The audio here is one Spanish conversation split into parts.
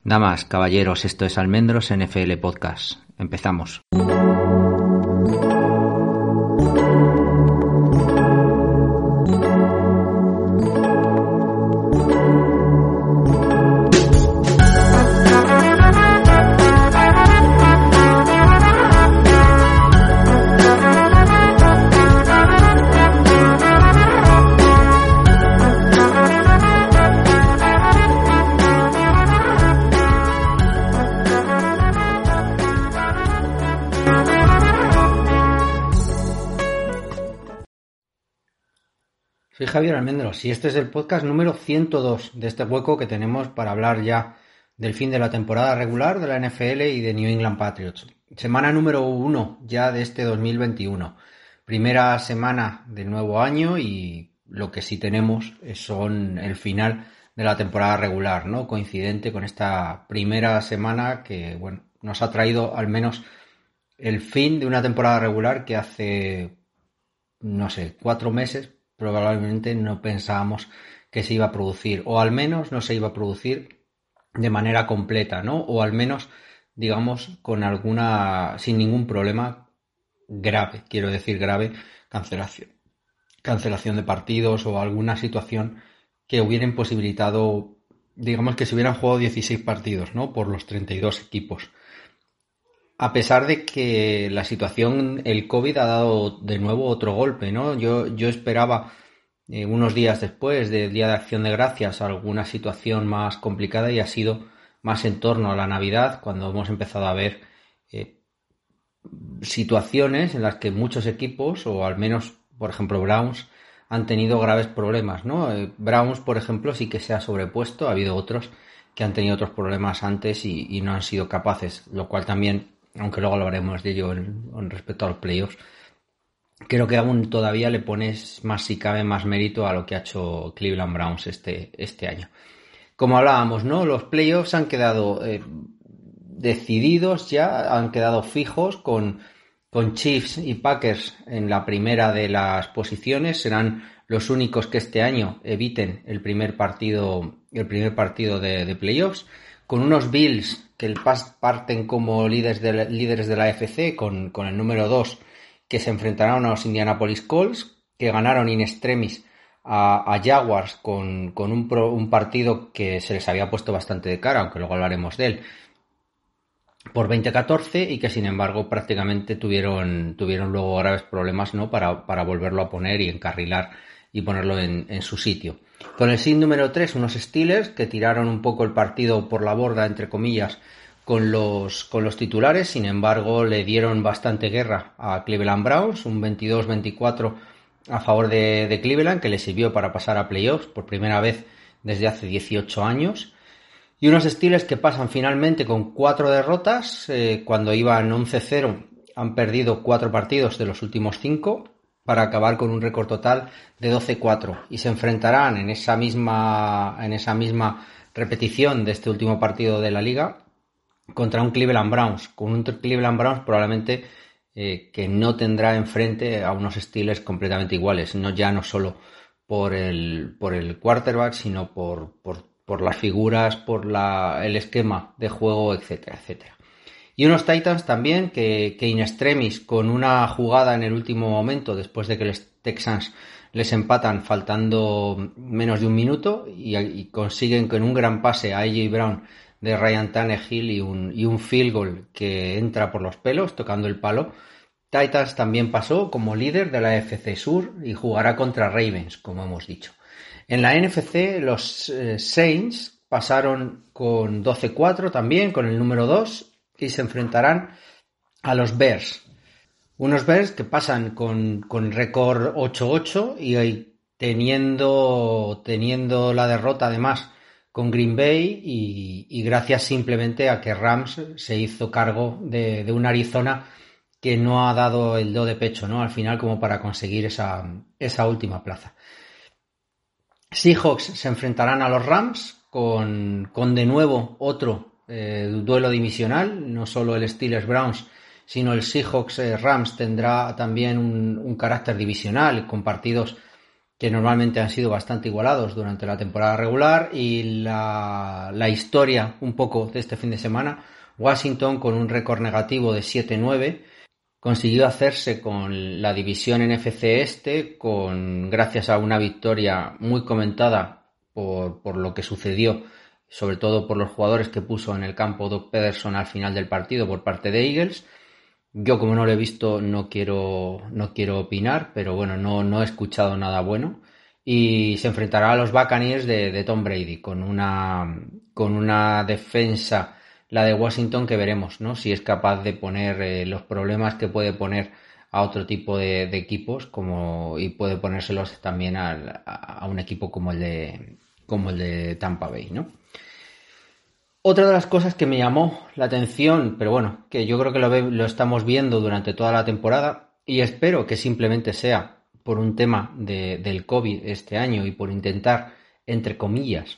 Damas, caballeros, esto es Almendros NFL Podcast. Empezamos. Soy Javier Almendros y este es el podcast número 102 de este hueco que tenemos para hablar ya del fin de la temporada regular de la NFL y de New England Patriots. Semana número 1 ya de este 2021. Primera semana del nuevo año y lo que sí tenemos son el final de la temporada regular, ¿no? Coincidente con esta primera semana que, bueno, nos ha traído al menos el fin de una temporada regular que hace, 4 meses probablemente no pensábamos que se iba a producir, o al menos no se iba a producir de manera completa, ¿no? O al menos, digamos, sin ningún problema grave, quiero decir grave, cancelación de partidos o alguna situación que hubiera imposibilitado, digamos, que se hubieran jugado 16 partidos, ¿no? Por los 32 equipos. A pesar de que la situación, el COVID ha dado de nuevo otro golpe, ¿no? Yo esperaba unos días después del Día de Acción de Gracias alguna situación más complicada y ha sido más en torno a la Navidad cuando hemos empezado a ver situaciones en las que muchos equipos, o al menos, por ejemplo, Browns, han tenido graves problemas, ¿no? Browns, por ejemplo, sí que se ha sobrepuesto, ha habido otros que han tenido otros problemas antes y no han sido capaces, lo cual también, aunque luego hablaremos de ello en respecto a los playoffs, creo que aún todavía le pones más, si cabe, más mérito a lo que ha hecho Cleveland Browns este año. Como hablábamos, ¿no? Los playoffs han quedado decididos ya, han quedado fijos con Chiefs y Packers en la primera de las posiciones. Serán los únicos que este año eviten el primer partido de playoffs, con unos Bills que parten como líderes de la AFC con el número 2, que se enfrentaron a los Indianapolis Colts, que ganaron in extremis a Jaguars con un partido que se les había puesto bastante de cara, aunque luego hablaremos de él, por 20-14, y que sin embargo prácticamente tuvieron luego graves problemas, ¿no? para volverlo a poner y encarrilar y ponerlo en su sitio. Con el seed número 3, unos Steelers que tiraron un poco el partido por la borda, entre comillas, con los titulares. Sin embargo, le dieron bastante guerra a Cleveland Browns, un 22-24 a favor de Cleveland, que le sirvió para pasar a playoffs por primera vez desde hace 18 años. Y unos Steelers que pasan finalmente con 4 derrotas, cuando iban 11-0 han perdido 4 partidos de los últimos 5, para acabar con un récord total de 12-4, y se enfrentarán en esa misma repetición de este último partido de la liga contra un Cleveland Browns, con un Cleveland Browns probablemente que no tendrá enfrente a unos Steelers completamente iguales, no solo por el quarterback, sino por las figuras, por el esquema de juego, etcétera, etcétera. Y unos Titans también que in extremis, con una jugada en el último momento, después de que los Texans les empatan faltando menos de un minuto, y consiguen con un gran pase a A.J. Brown de Ryan Tannehill y un field goal que entra por los pelos, tocando el palo. Titans también pasó como líder de la NFC Sur y jugará contra Ravens, como hemos dicho. En la NFC, los Saints pasaron con 12-4 también, con el número 2, y se enfrentarán a los Bears. Unos Bears que pasan con récord 8-8 y teniendo la derrota además con Green Bay, y gracias simplemente a que Rams se hizo cargo de un Arizona que no ha dado el do de pecho, ¿no? Al final, como para conseguir esa última plaza. Seahawks se enfrentarán a los Rams con de nuevo otro duelo divisional, no solo el Steelers Browns, sino el Seahawks Rams tendrá también un carácter divisional, con partidos que normalmente han sido bastante igualados durante la temporada regular, y la historia un poco de este fin de semana, Washington con un récord negativo de 7-9 consiguió hacerse con la división NFC este gracias a una victoria muy comentada por lo que sucedió, sobre todo por los jugadores que puso en el campo Doug Peterson al final del partido por parte de Eagles. Yo, como no lo he visto, no quiero opinar, pero bueno, no he escuchado nada bueno. Y se enfrentará a los Buccaneers de Tom Brady con una defensa, la de Washington, que veremos, ¿no? Si es capaz de poner los problemas que puede poner a otro tipo de equipos, y puede ponérselos también a un equipo como el de Tampa Bay, ¿no? Otra de las cosas que me llamó la atención, pero bueno, que yo creo que lo estamos viendo durante toda la temporada, y espero que simplemente sea por un tema del COVID este año y por intentar, entre comillas,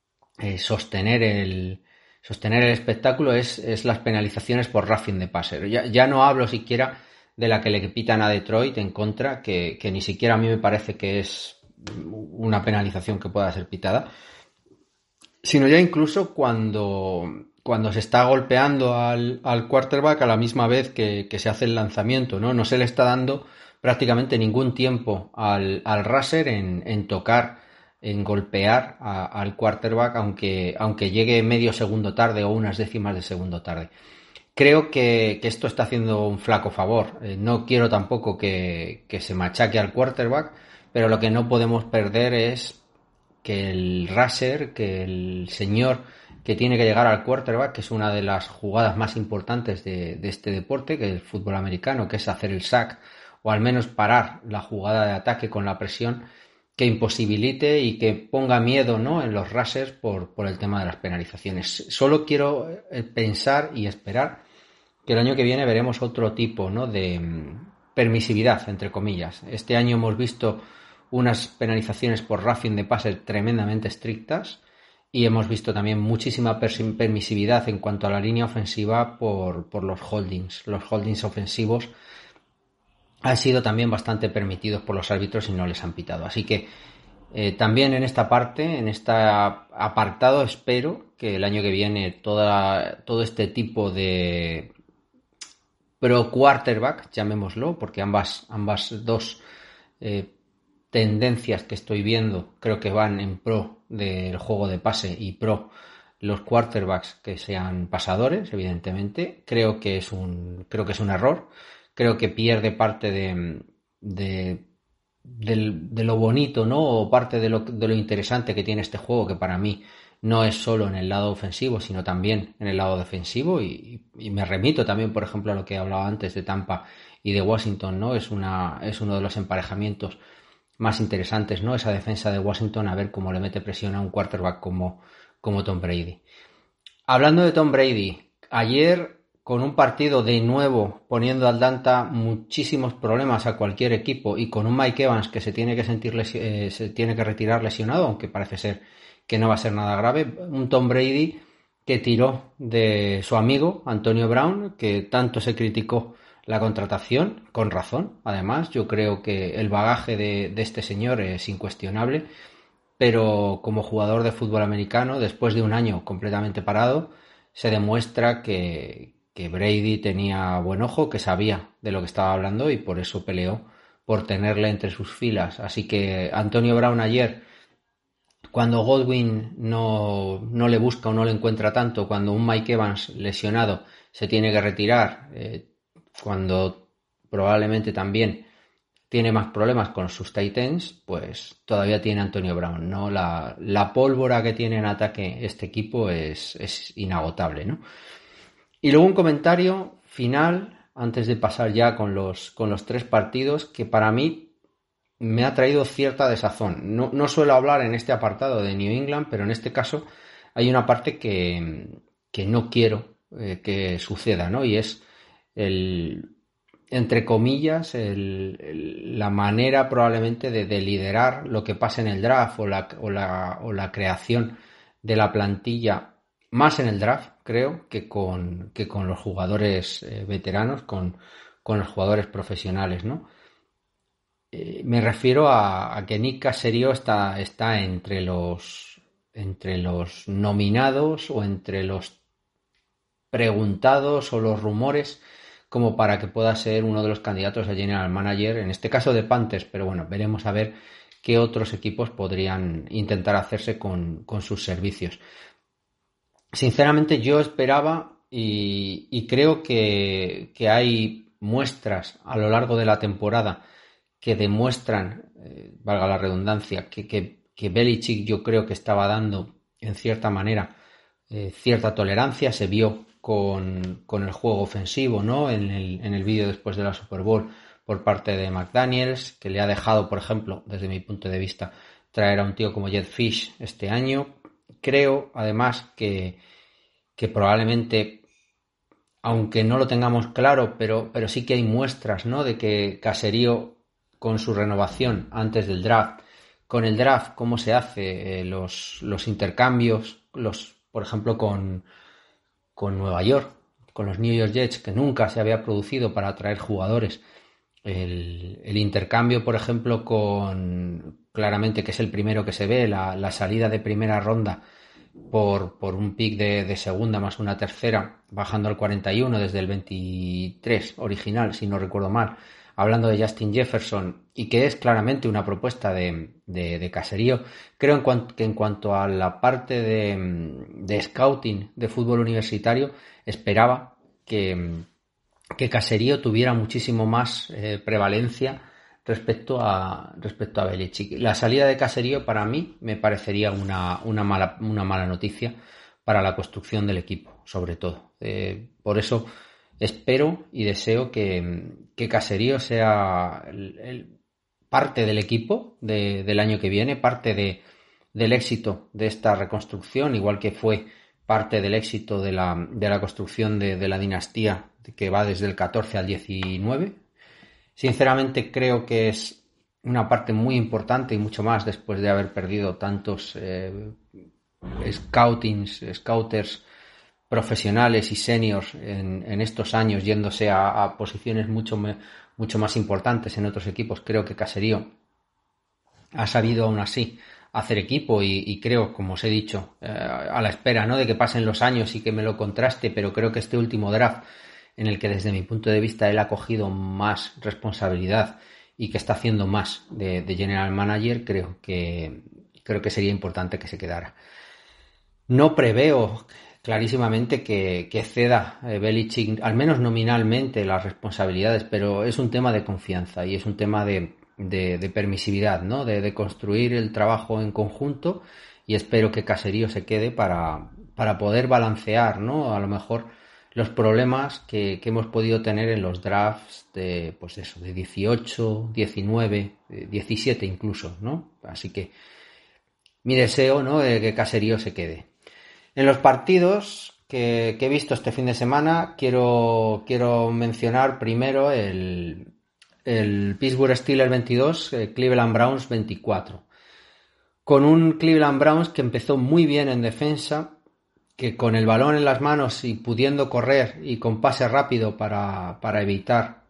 sostener el espectáculo, es las penalizaciones por roughing the passer. Ya no hablo siquiera de la que le pitan a Detroit en contra, que ni siquiera a mí me parece que es una penalización que pueda ser pitada, sino ya incluso cuando se está golpeando al quarterback a la misma vez que se hace el lanzamiento, ¿no? No se le está dando prácticamente ningún tiempo al rusher en tocar, en golpear al quarterback, aunque llegue medio segundo tarde o unas décimas de segundo tarde. Creo que esto está haciendo un flaco favor. No quiero tampoco que se machaque al quarterback, pero lo que no podemos perder es que el rusher, que el señor que tiene que llegar al quarterback, que es una de las jugadas más importantes de este deporte, que es el fútbol americano, que es hacer el sack, o al menos parar la jugada de ataque con la presión, que imposibilite y que ponga miedo, ¿no?, en los rushers por el tema de las penalizaciones. Solo quiero pensar y esperar que el año que viene veremos otro tipo, ¿no?, de permisividad, entre comillas. Este año hemos visto unas penalizaciones por roughing the passer tremendamente estrictas, y hemos visto también muchísima permisividad en cuanto a la línea ofensiva por los holdings. Los holdings ofensivos han sido también bastante permitidos por los árbitros y no les han pitado. Así que también en esta parte, en este apartado, espero que el año que viene todo este tipo de pro quarterback, llamémoslo, porque ambas dos tendencias que estoy viendo creo que van en pro del juego de pase y pro los quarterbacks que sean pasadores, evidentemente. Creo que es un error. Creo que pierde parte de lo bonito, ¿no?, o parte de lo interesante que tiene este juego, que para mí no es solo en el lado ofensivo, sino también en el lado defensivo, y me remito también, por ejemplo, a lo que hablaba antes de Tampa y de Washington, ¿no? Es uno de los emparejamientos más interesantes, ¿no?, esa defensa de Washington, a ver cómo le mete presión a un quarterback como Tom Brady. Hablando de Tom Brady, ayer, con un partido de nuevo poniendo al Atlanta muchísimos problemas a cualquier equipo, y con un Mike Evans que se tiene que retirar lesionado, aunque parece ser que no va a ser nada grave, un Tom Brady que tiró de su amigo Antonio Brown, que tanto se criticó la contratación, con razón. Además, yo creo que el bagaje de este señor es incuestionable, pero como jugador de fútbol americano, después de un año completamente parado, se demuestra que Brady tenía buen ojo, que sabía de lo que estaba hablando, y por eso peleó por tenerle entre sus filas. Así que Antonio Brown ayer, cuando Godwin no le busca o no le encuentra tanto, cuando un Mike Evans lesionado se tiene que retirar, cuando probablemente también tiene más problemas con sus tight ends, pues todavía tiene Antonio Brown, ¿no? La pólvora que tiene en ataque este equipo es inagotable, ¿no? Y luego un comentario final, antes de pasar ya con los 3 partidos, que para mí me ha traído cierta desazón. No suelo hablar en este apartado de New England, pero en este caso hay una parte que no quiero que suceda, ¿no? Y es entre comillas, la manera probablemente de liderar lo que pasa en el draft, o la creación de la plantilla, más en el draft, creo, que con los jugadores veteranos, con los jugadores profesionales, ¿no? Me refiero a que Nick Caserio está entre los nominados o entre los preguntados o los rumores como para que pueda ser uno de los candidatos a General Manager, en este caso de Panthers, pero bueno, veremos a ver qué otros equipos podrían intentar hacerse con sus servicios. Sinceramente yo esperaba y creo que hay muestras a lo largo de la temporada que demuestran, valga la redundancia, que Belichick yo creo que estaba dando en cierta manera cierta tolerancia. Se vio con el juego ofensivo, ¿no? En el vídeo después de la Super Bowl por parte de McDaniels, que le ha dejado, por ejemplo, desde mi punto de vista, traer a un tío como Jedd Fisch este año. Creo, además, que probablemente, aunque no lo tengamos claro, pero sí que hay muestras, ¿no? De que Caserio, con su renovación antes del draft, con el draft, cómo se hace los intercambios, por ejemplo, con Nueva York, con los New York Jets, que nunca se había producido para atraer jugadores. El intercambio, por ejemplo, claramente, que es el primero que se ve, la salida de primera ronda por un pick de segunda más una tercera, bajando al 41 desde el 23 original, si no recuerdo mal, hablando de Justin Jefferson, y que es claramente una propuesta de Caserio. Creo que en cuanto a la parte de scouting de fútbol universitario, esperaba que Caserio tuviera muchísimo más prevalencia respecto a Belichick. La salida de Caserio para mí me parecería una mala noticia para la construcción del equipo, sobre todo. Por eso espero y deseo que Caserio sea parte del equipo del año que viene, parte del éxito de esta reconstrucción, igual que fue parte del éxito de la construcción de la dinastía que va desde el 14 al 19. Sinceramente creo que es una parte muy importante y mucho más después de haber perdido tantos scouters profesionales y seniors en estos años, yéndose a posiciones mucho más importantes en otros equipos. Creo que Caserio ha sabido aún así hacer equipo y creo, como os he dicho, a la espera, ¿no?, de que pasen los años y que me lo contraste, pero creo que este último draft, en el que desde mi punto de vista él ha cogido más responsabilidad y que está haciendo más de general manager, creo que sería importante que se quedara. No preveo clarísimamente que ceda Belichick, al menos nominalmente, las responsabilidades, pero es un tema de confianza y es un tema de permisividad, ¿no? De construir el trabajo en conjunto, y espero que Caserio se quede para poder balancear, ¿no?, a lo mejor los problemas que hemos podido tener en los drafts de 18, 19, 17 incluso, ¿no? Así que mi deseo, ¿no?, de que Caserio se quede. En los partidos que he visto este fin de semana, quiero mencionar primero el Pittsburgh Steelers 22, Cleveland Browns 24. Con un Cleveland Browns que empezó muy bien en defensa, que con el balón en las manos y pudiendo correr y con pase rápido para evitar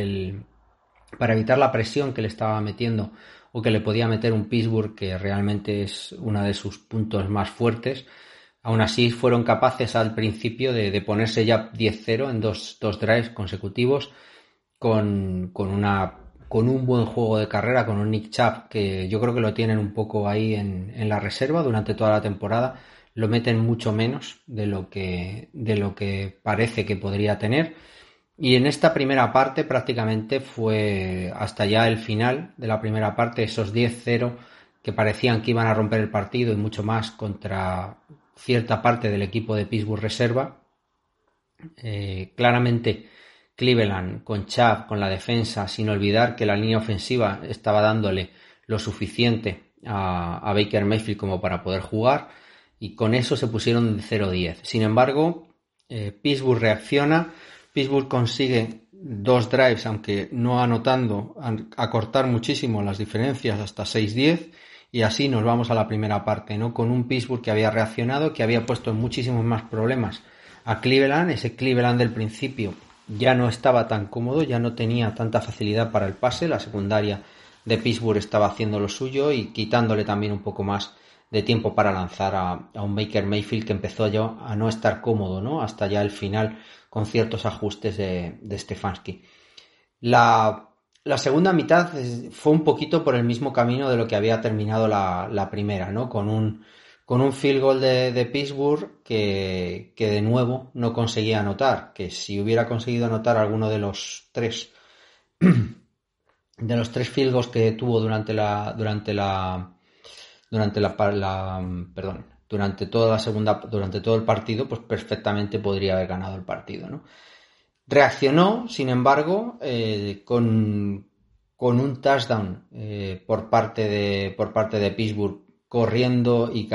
la presión que le estaba metiendo o que le podía meter un Pittsburgh, que realmente es uno de sus puntos más fuertes. Aún así fueron capaces al principio de ponerse ya 10-0 en dos drives consecutivos con un buen juego de carrera, con un Nick Chubb que yo creo que lo tienen un poco ahí en la reserva durante toda la temporada. Lo meten mucho menos de lo que parece que podría tener. Y en esta primera parte prácticamente fue hasta ya el final de la primera parte, esos 10-0 que parecían que iban a romper el partido y mucho más contra cierta parte del equipo de Pittsburgh reserva. Claramente Cleveland con Chubb, con la defensa, sin olvidar que la línea ofensiva estaba dándole lo suficiente a Baker Mayfield como para poder jugar, y con eso se pusieron de 0-10. Sin embargo, Pittsburgh reacciona, Pittsburgh consigue 2 drives, aunque no anotando, acortar muchísimo las diferencias hasta 6-10, y así nos vamos a la primera parte, ¿no?, con un Pittsburgh que había reaccionado, que había puesto muchísimos más problemas a Cleveland. Ese Cleveland del principio ya no estaba tan cómodo, ya no tenía tanta facilidad para el pase, la secundaria de Pittsburgh estaba haciendo lo suyo y quitándole también un poco más de tiempo para lanzar a un Baker Mayfield que empezó ya a no estar cómodo, ¿no? Hasta ya el final con ciertos ajustes de Stefanski. La segunda mitad fue un poquito por el mismo camino de lo que había terminado la primera, ¿no? Con un field goal de Pittsburgh que de nuevo no conseguía anotar, que si hubiera conseguido anotar alguno de los tres field goals que tuvo durante todo el partido, pues perfectamente podría haber ganado el partido, ¿no? Reaccionó, sin embargo, con un touchdown por parte de Pittsburgh, corriendo y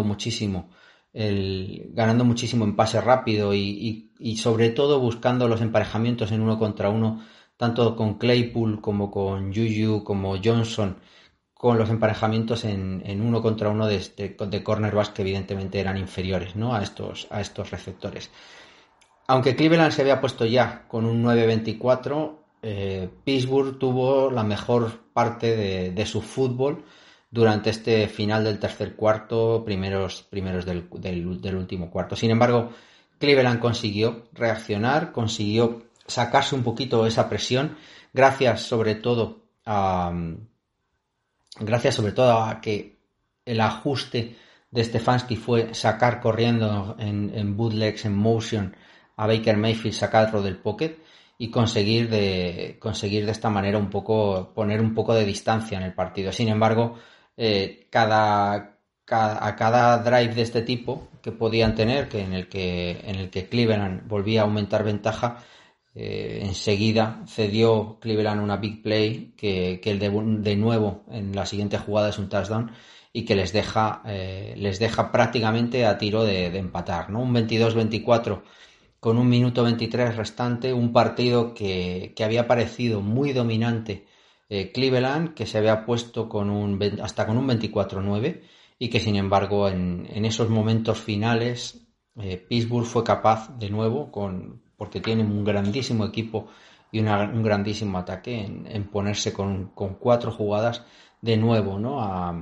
ganando muchísimo en pase rápido y sobre todo buscando los emparejamientos en uno contra uno, tanto con Claypool como con Juju, como Johnson, con los emparejamientos en uno contra uno de cornerbacks que evidentemente eran inferiores, ¿no? a estos receptores. Aunque Cleveland se había puesto ya con un 9-24, Pittsburgh tuvo la mejor parte de su fútbol durante este final del tercer cuarto, primeros del último cuarto. Sin embargo, Cleveland consiguió reaccionar, consiguió sacarse un poquito esa presión, gracias sobre todo a que el ajuste de Stefanski fue sacar corriendo en bootlegs, en motion, a Baker Mayfield, sacarlo del pocket y conseguir de esta manera poner un poco de distancia en el partido. Sin embargo, a cada drive de este tipo que podían tener, en el que Cleveland volvía a aumentar ventaja, enseguida cedió Cleveland una big play que de nuevo en la siguiente jugada es un touchdown y que les deja prácticamente a tiro de empatar, ¿no? Un 22-24 con 1 minuto 23 restante, un partido que había parecido muy dominante Cleveland, que se había puesto hasta con un 24-9 y que sin embargo en esos momentos finales Pittsburgh fue capaz de nuevo, porque tiene un grandísimo equipo y un grandísimo ataque, en ponerse con 4 jugadas de nuevo, ¿no?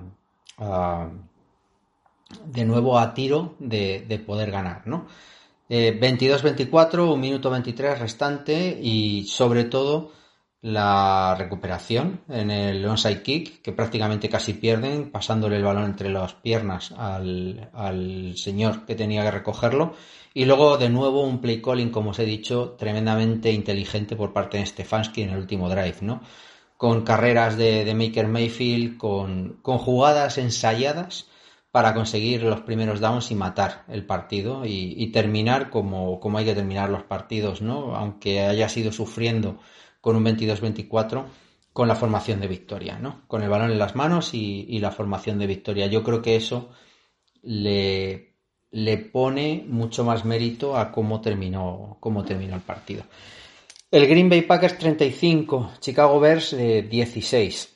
De nuevo a tiro de poder ganar, ¿no? 22-24, 1 minuto 23 restante y sobre todo la recuperación en el onside kick, que prácticamente casi pierden, pasándole el balón entre las piernas al señor que tenía que recogerlo. Y luego de nuevo un play calling, como os he dicho, tremendamente inteligente por parte de Stefanski en el último drive, ¿no? Con carreras de Baker Mayfield, con jugadas ensayadas para conseguir los primeros downs y matar el partido y terminar como hay que terminar los partidos, ¿no? Aunque haya sido sufriendo con un 22-24, con la formación de victoria, ¿no? Con el balón en las manos y la formación de victoria. Yo creo que eso le pone mucho más mérito a cómo terminó el partido. El Green Bay Packers 35, Chicago Bears 16.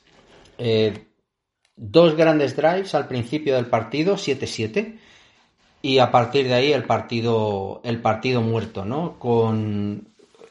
Dos grandes drives al principio del partido, 7-7, y a partir de ahí el partido muerto, ¿no? Con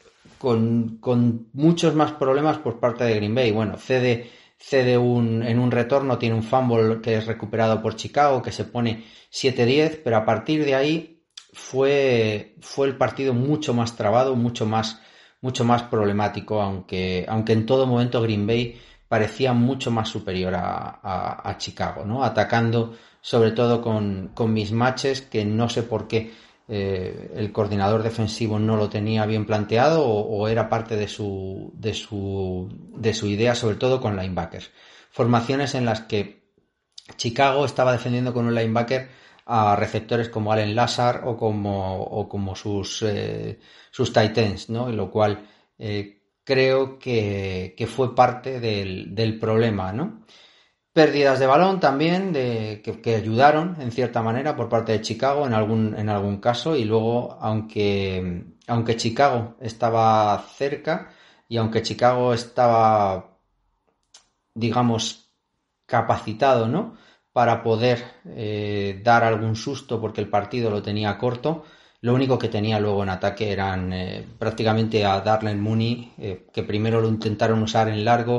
muchos más problemas por parte de Green Bay. Bueno, cede en un retorno, tiene un fumble que es recuperado por Chicago, que se pone 7-10, pero a partir de ahí fue el partido mucho más trabado, mucho más problemático, aunque en todo momento Green Bay parecía mucho más superior a Chicago, ¿no? Atacando sobre todo con mismatches que no sé por qué el coordinador defensivo no lo tenía bien planteado o era parte de su idea, sobre todo con linebackers. Formaciones en las que Chicago estaba defendiendo con un linebacker a receptores como Allen Lazard o como sus tight ends, ¿no? Y lo cual creo que fue parte del problema, ¿no? Pérdidas de balón también que ayudaron en cierta manera por parte de Chicago en algún caso, y luego aunque Chicago estaba cerca y aunque Chicago estaba, digamos, capacitado, ¿no?, para poder dar algún susto porque el partido lo tenía corto, lo único que tenía luego en ataque eran prácticamente a Darnell Mooney, que primero lo intentaron usar en largo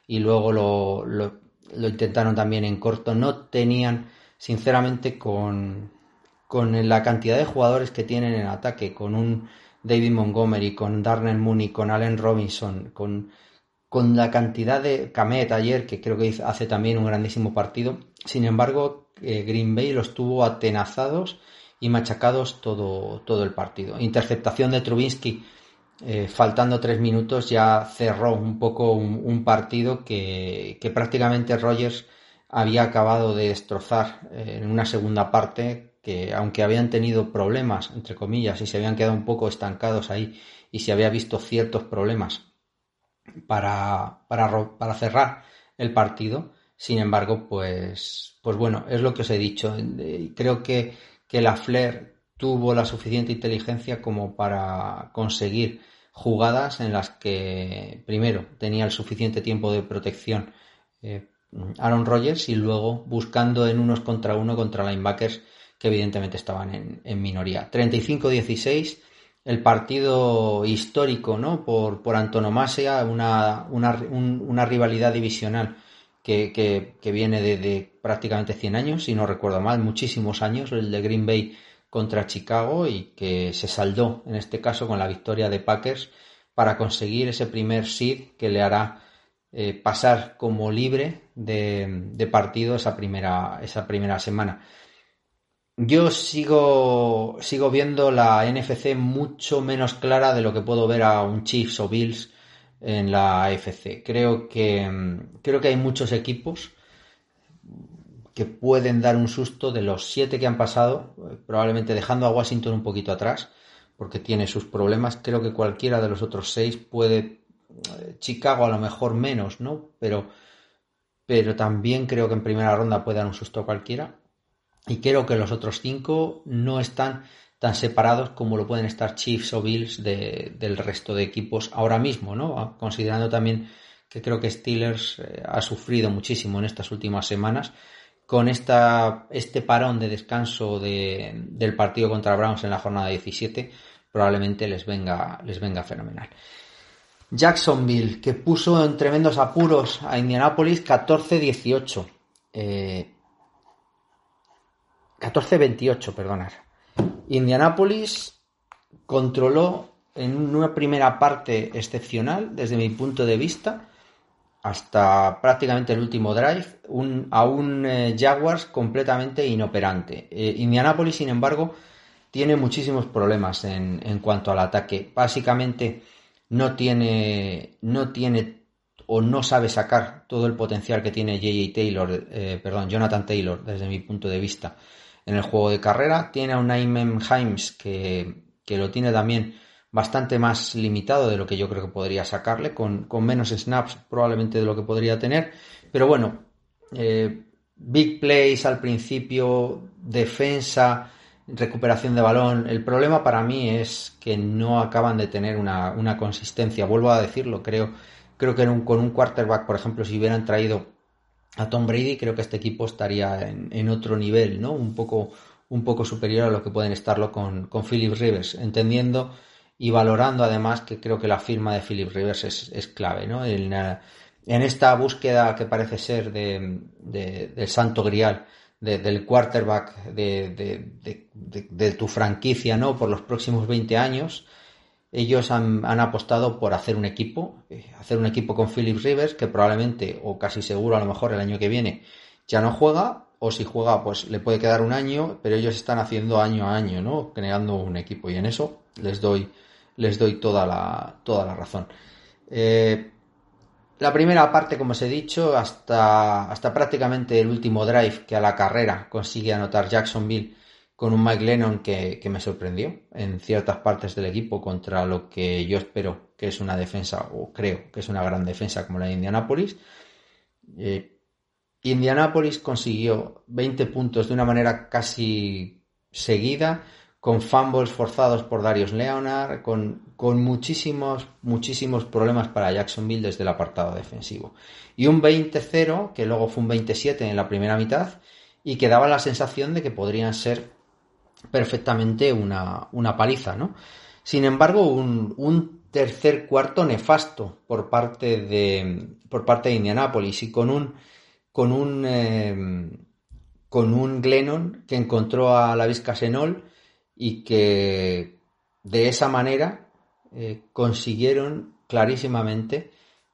y luego lo intentaron también en corto. No tenían, sinceramente, con la cantidad de jugadores que tienen en ataque, con un David Montgomery, con Darnell Mooney, con Allen Robinson, con la cantidad de Kmet ayer, que creo que hace también un grandísimo partido. Sin embargo, Green Bay los tuvo atenazados y machacados todo el partido. Interceptación de Trubinsky, faltando 3 minutos, ya cerró un poco un partido que prácticamente Rodgers había acabado de destrozar en una segunda parte, que aunque habían tenido problemas, entre comillas, y se habían quedado un poco estancados ahí, y se había visto ciertos problemas para cerrar el partido. Sin embargo, pues bueno, es lo que os he dicho. Creo que Lafleur tuvo la suficiente inteligencia como para conseguir jugadas en las que primero tenía el suficiente tiempo de protección Aaron Rodgers, y luego buscando en unos contra uno contra linebackers que evidentemente estaban en minoría. 35-16, el partido histórico, ¿no? Por antonomasia, una rivalidad divisional que viene de prácticamente 100 años, si no recuerdo mal, muchísimos años, el de Green Bay contra Chicago, y que se saldó en este caso con la victoria de Packers para conseguir ese primer seed que le hará pasar como libre de partido esa primera semana. Yo sigo viendo la NFC mucho menos clara de lo que puedo ver a un Chiefs o Bills en la AFC. Creo que hay muchos equipos que pueden dar un susto. De los 7 que han pasado, probablemente dejando a Washington un poquito atrás, porque tiene sus problemas. Creo que cualquiera de los otros 6 puede, Chicago a lo mejor menos, ¿no? Pero también creo que en primera ronda puede dar un susto a cualquiera. Y creo que los otros 5 no están tan separados como lo pueden estar Chiefs o Bills del resto de equipos ahora mismo, ¿no? Considerando también que creo que Steelers ha sufrido muchísimo en estas últimas semanas. Con este parón de descanso del partido contra Browns en la jornada 17, probablemente les venga fenomenal. Jacksonville, que puso en tremendos apuros a Indianapolis, 14-18. 14-28, perdonad. Indianapolis controló en una primera parte excepcional, desde mi punto de vista, hasta prácticamente el último drive, a un Jaguars completamente inoperante. Indianapolis, sin embargo, tiene muchísimos problemas en cuanto al ataque. Básicamente no tiene o no sabe sacar todo el potencial que tiene Jonathan Taylor, desde mi punto de vista, en el juego de carrera. Tiene a un Nyheim Hines que lo tiene también bastante más limitado de lo que yo creo que podría sacarle, con menos snaps probablemente de lo que podría tener. Pero bueno, big plays al principio, defensa, recuperación de balón. El problema para mí es que no acaban de tener una consistencia. Vuelvo a decirlo, creo que con un quarterback, por ejemplo, si hubieran traído a Tom Brady, creo que este equipo estaría en otro nivel, ¿no? Un poco superior a lo que pueden estarlo con Philip Rivers, entendiendo y valorando además que creo que la firma de Philip Rivers es clave, ¿no? En esta búsqueda que parece ser del santo grial, del quarterback de tu franquicia, ¿no? Por los próximos 20 años, ellos han apostado por hacer un equipo con Philip Rivers, que probablemente, o casi seguro a lo mejor el año que viene, ya no juega, o si juega pues le puede quedar un año, pero ellos están haciendo año a año, ¿no? Creando un equipo, y en eso les doy toda la razón. La primera parte, como os he dicho, hasta prácticamente el último drive, que a la carrera consigue anotar Jacksonville con un Mike Lennon que me sorprendió en ciertas partes del equipo contra lo que yo espero que es una defensa, o creo que es una gran defensa como la de Indianapolis. Indianapolis consiguió 20 puntos de una manera casi seguida, con fumbles forzados por Darius Leonard, con muchísimos problemas para Jacksonville desde el apartado defensivo. Y un 20-0, que luego fue un 27 en la primera mitad, y que daba la sensación de que podrían ser perfectamente una paliza, ¿no? Sin embargo, un tercer cuarto nefasto por parte de Indianápolis y con un Glennon que encontró a Lavis Casenol y que de esa manera consiguieron clarísimamente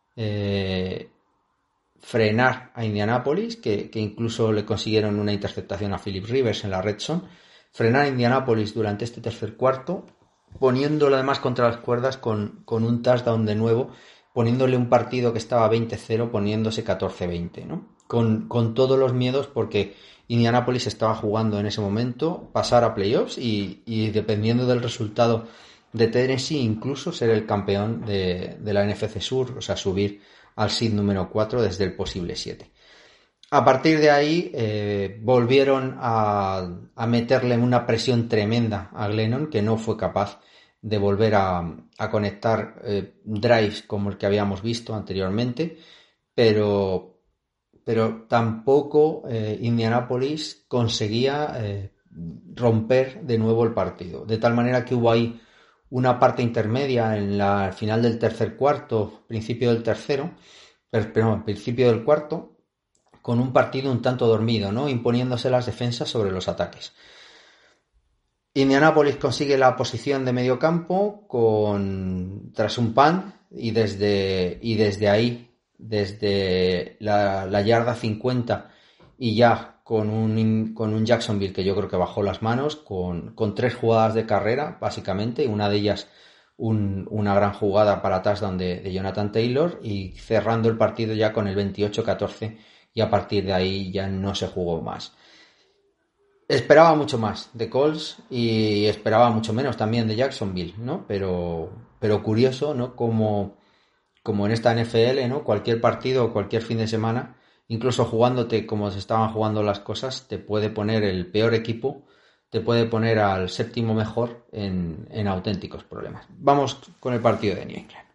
frenar a Indianápolis, que incluso le consiguieron una interceptación a Philip Rivers en la red zone, frenar a Indianápolis durante este tercer cuarto, poniéndolo además contra las cuerdas con un touchdown de nuevo, poniéndole un partido que estaba 20-0, poniéndose 14-20, ¿no? Con todos los miedos, porque Indianápolis estaba jugando en ese momento pasar a playoffs y dependiendo del resultado de Tennessee, incluso ser el campeón de la NFC Sur, o sea, subir al seed número 4 desde el posible 7. A partir de ahí volvieron a meterle una presión tremenda a Glennon, que no fue capaz de volver a conectar drives como el que habíamos visto anteriormente, pero tampoco Indianapolis conseguía romper de nuevo el partido, de tal manera que hubo ahí una parte intermedia al final del tercer cuarto, principio del principio del cuarto, con un partido un tanto dormido, ¿no? Imponiéndose las defensas sobre los ataques. Indianapolis consigue la posición de medio campo tras un punt y desde ahí, desde la yarda 50 y ya con un Jacksonville que yo creo que bajó las manos con 3 jugadas de carrera, básicamente, una de ellas una gran jugada para touchdown de Jonathan Taylor, y cerrando el partido ya con el 28-14, y a partir de ahí ya no se jugó más. Esperaba mucho más de Colts y esperaba mucho menos también de Jacksonville, ¿no? Pero curioso, ¿no? Como en esta NFL, ¿no? Cualquier partido, cualquier fin de semana, incluso jugándote como se estaban jugando las cosas, te puede poner el peor equipo, te puede poner al séptimo mejor en auténticos problemas. Vamos con el partido de New England.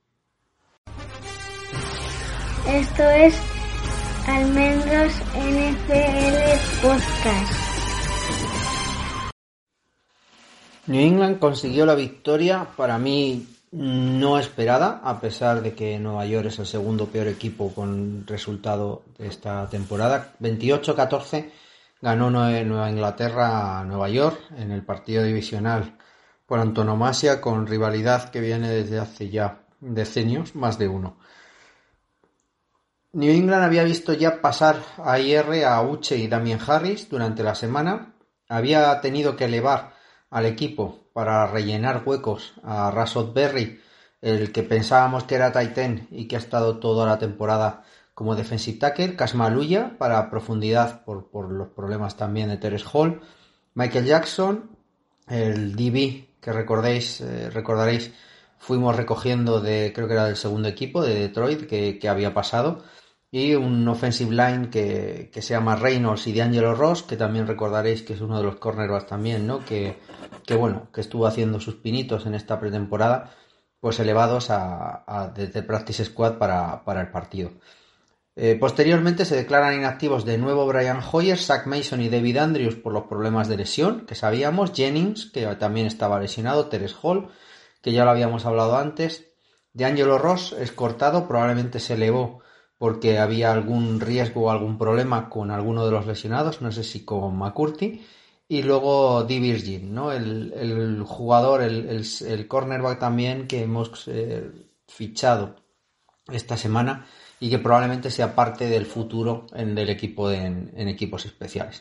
Esto es Almendros NFL Podcast. New England consiguió la victoria, para mí no esperada, a pesar de que Nueva York es el segundo peor equipo con resultado de esta temporada. 28-14 ganó Nueva Inglaterra a Nueva York en el partido divisional por antonomasia, con rivalidad que viene desde hace ya decenios, más de uno. New England había visto ya pasar a IR, a Uche y Damien Harris durante la semana. Había tenido que elevar al equipo para rellenar huecos a Rashad Berry, el que pensábamos que era tight end y que ha estado toda la temporada como defensive tackle, Cas Maluya para profundidad por los problemas también de Terence Hall, Michael Jackson, el DB que recordaréis, fuimos recogiendo creo que era del segundo equipo de Detroit que había pasado, y un offensive line que se llama Reynolds y D'Angelo Ross, que también recordaréis que es uno de los cornerbacks también, ¿no? Que estuvo haciendo sus pinitos en esta pretemporada, pues elevados desde el practice squad para el partido. Posteriormente se declaran inactivos de nuevo Brian Hoyer, Zach Mason y David Andrews por los problemas de lesión que sabíamos, Jennings, que también estaba lesionado, Terence Hall, que ya lo habíamos hablado antes, D'Angelo Ross es cortado, probablemente se elevó porque había algún riesgo o algún problema con alguno de los lesionados, no sé si con McCourty, y luego D. Virgin, ¿no? El jugador, el cornerback también que hemos fichado esta semana y que probablemente sea parte del futuro del equipo en equipos especiales.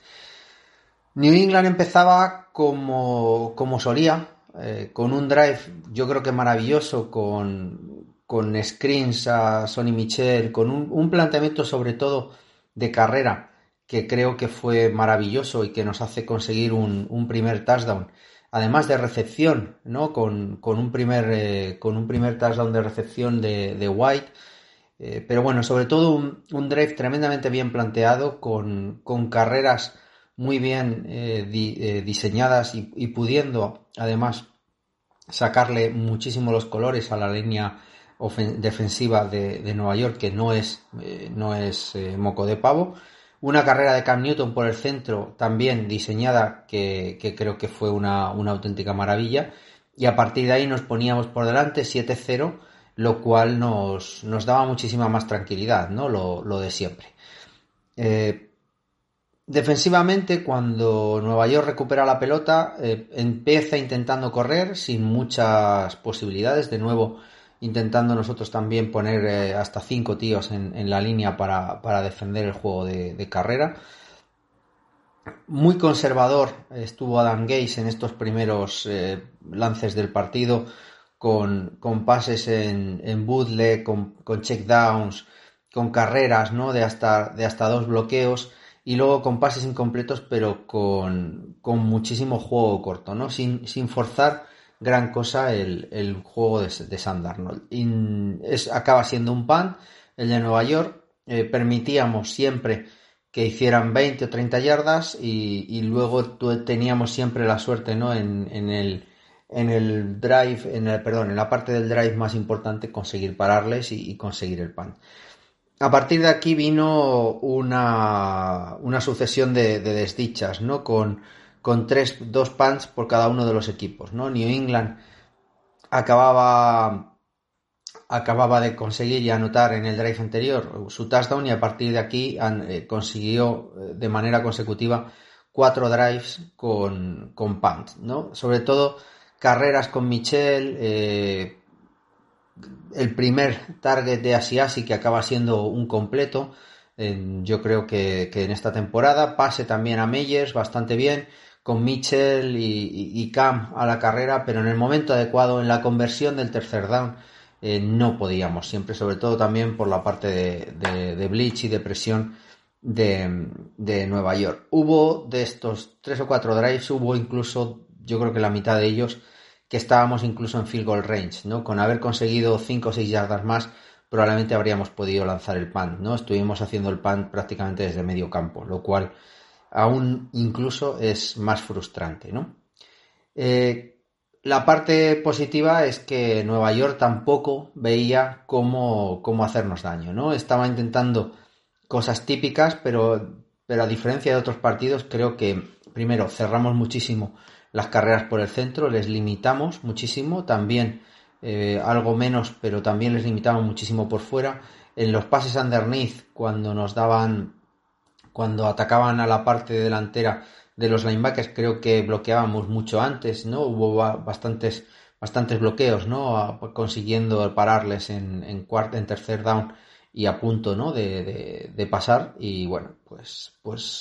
New England empezaba como solía, con un drive yo creo que maravilloso, con screens a Sonny Michel, con un planteamiento sobre todo de carrera que creo que fue maravilloso y que nos hace conseguir un primer touchdown, además de recepción, ¿no? Con un primer touchdown de recepción de White, pero bueno, sobre todo un drive tremendamente bien planteado, con carreras muy bien diseñadas y pudiendo además sacarle muchísimo los colores a la línea defensiva de Nueva York, que no es moco de pavo. Una carrera de Cam Newton por el centro también diseñada, que creo que fue una auténtica maravilla. y a partir de ahí nos poníamos por delante 7-0, lo cual nos daba muchísima más tranquilidad, ¿no? Lo de siempre. Defensivamente, cuando Nueva York recupera la pelota, empieza intentando correr sin muchas posibilidades. De nuevo, intentando nosotros también poner hasta 5 tíos en la línea para defender el juego de carrera. Muy conservador estuvo Adam Gase en estos primeros lances del partido, con pases en bootleg, con checkdowns, con carreras, ¿no? de hasta 2 bloqueos, y luego con pases incompletos, pero con muchísimo juego corto, ¿no? Sin forzar gran cosa el juego de Sam Darnold. Acaba siendo un punt el de Nueva York. Permitíamos siempre que hicieran 20 o 30 yardas y luego teníamos siempre la suerte, ¿no? En el drive, en la parte del drive más importante, conseguir pararles y conseguir el punt. A partir de aquí vino una sucesión de desdichas, ¿no? Con 2 punts por cada uno de los equipos, ¿no? New England acababa de conseguir y anotar en el drive anterior su touchdown, y a partir de aquí consiguió de manera consecutiva 4 drives con punt, ¿no? Sobre todo carreras con Michel, el primer target de Asiasi, que acaba siendo un completo, yo creo que en esta temporada. Pase también a Meyers bastante bien, con Mitchell y Cam a la carrera, pero en el momento adecuado, en la conversión del tercer down, no podíamos siempre, sobre todo también por la parte de blitz y de presión de Nueva York. Hubo de estos 3 o 4 drives, hubo incluso, yo creo que la mitad de ellos, que estábamos incluso en field goal range, ¿no? Con haber conseguido 5 o 6 yardas más, probablemente habríamos podido lanzar el punt, ¿no? Estuvimos haciendo el punt prácticamente desde medio campo, lo cual aún incluso es más frustrante, ¿no? La parte positiva es que Nueva York tampoco veía cómo hacernos daño, ¿no? Estaba intentando cosas típicas, pero a diferencia de otros partidos, creo que primero cerramos muchísimo las carreras por el centro, les limitamos muchísimo, también algo menos, pero también les limitamos muchísimo por fuera. En los pases underneath, cuando atacaban a la parte delantera de los linebackers, creo que bloqueábamos mucho antes, ¿no? Hubo bastantes bloqueos, ¿no? Consiguiendo pararles en tercer down y a punto, ¿no? de pasar, y bueno, pues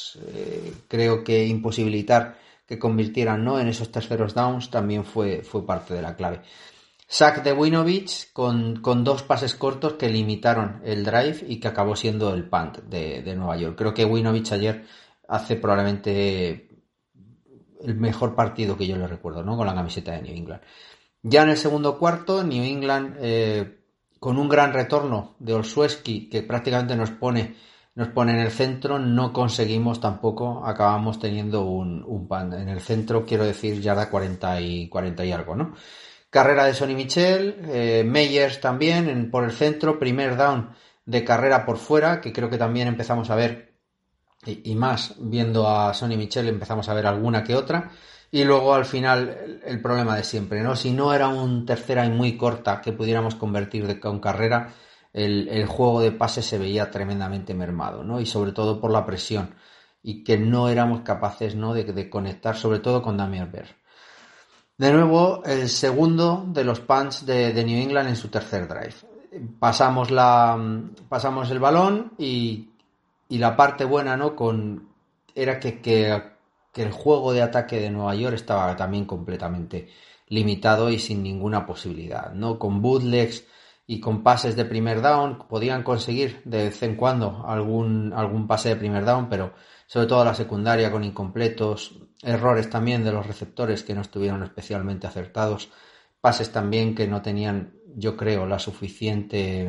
creo que imposibilitar que convirtieran, ¿no? en esos terceros downs también fue parte de la clave. Sack de Winovich con 2 pases cortos que limitaron el drive y que acabó siendo el punt de Nueva York. Creo que Winovich ayer hace probablemente el mejor partido que yo le recuerdo, ¿no? Con la camiseta de New England. Ya en el segundo cuarto, New England, con un gran retorno de Olszewski, que prácticamente nos pone en el centro, no conseguimos tampoco, acabamos teniendo un punt. En el centro, quiero decir, yarda 40 y algo, ¿no? Carrera de Sonny Michel, Meyers también por el centro, primer down de carrera por fuera, que creo que también empezamos a ver, y más viendo a Sonny Michel, empezamos a ver alguna que otra. Y luego al final el problema de siempre, ¿no? Si no era un tercera y muy corta que pudiéramos convertir con carrera, el juego de pases se veía tremendamente mermado, ¿no? Y sobre todo por la presión, y que no éramos capaces, ¿no? de conectar, sobre todo con Damian Bear. De nuevo, el segundo de los punts de New England en su tercer drive. Pasamos el balón y la parte buena, ¿no? Era que el juego de ataque de Nueva York estaba también completamente limitado y sin ninguna posibilidad, ¿no? Con bootlegs y con pases de primer down podían conseguir de vez en cuando algún pase de primer down, pero sobre todo la secundaria con incompletos, errores también de los receptores que no estuvieron especialmente acertados, pases también que no tenían, yo creo, la suficiente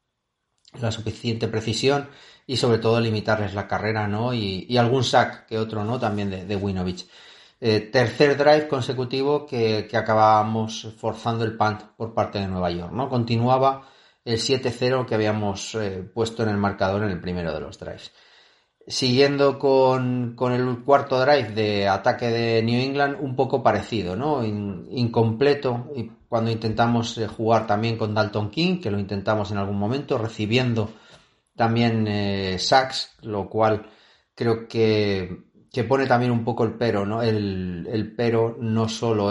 precisión, y sobre todo limitarles la carrera, ¿no? Y algún sack que otro, ¿no? También de Winovich. Tercer drive consecutivo que acabábamos forzando el punt por parte de Nueva York, ¿no? Continuaba el 7-0 que habíamos puesto en el marcador en el primero de los drives. Siguiendo con el cuarto drive de ataque de New England, un poco parecido, ¿no? Incompleto, y cuando intentamos jugar también con Dalton King, que lo intentamos en algún momento, recibiendo también sacks, lo cual creo que pone también un poco el pero, ¿no? El pero no solo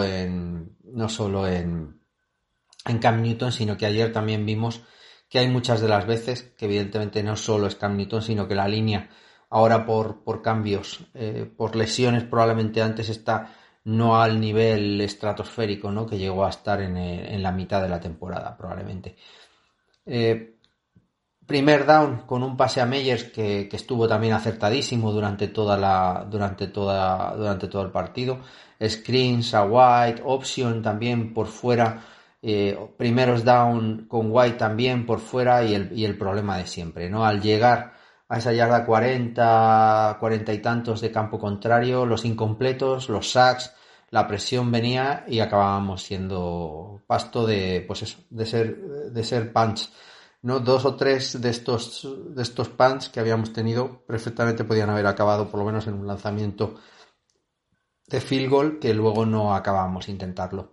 en Cam Newton, sino que ayer también vimos que hay muchas de las veces que evidentemente no solo es Cam Newton, sino que la línea ahora por cambios, por lesiones probablemente antes está no al nivel estratosférico, ¿no? Que llegó a estar en la mitad de la temporada probablemente. Primer down con un pase a Meyers que estuvo también acertadísimo durante todo el partido. Screens a White, option también por fuera. Primeros down con White también por fuera y el problema de siempre, ¿no? Al llegar a esa yarda 40 y tantos de campo contrario, los incompletos, los sacks, la presión venía y acabábamos siendo pasto de, pues eso, de ser punch, ¿no? 2 o 3 de estos punts que habíamos tenido perfectamente podían haber acabado por lo menos en un lanzamiento de field goal que luego no acabábamos intentándolo.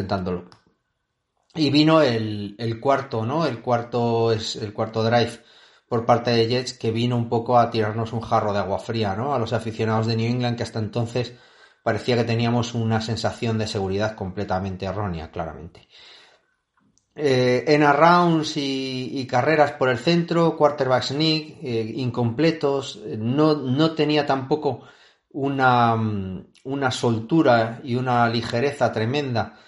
Y vino el cuarto, ¿no? El cuarto drive por parte de Jets, que vino un poco a tirarnos un jarro de agua fría, ¿no? A los aficionados de New England, que hasta entonces parecía que teníamos una sensación de seguridad completamente errónea, claramente. En arounds y carreras por el centro, quarterback sneak, incompletos, no tenía tampoco una soltura y una ligereza tremenda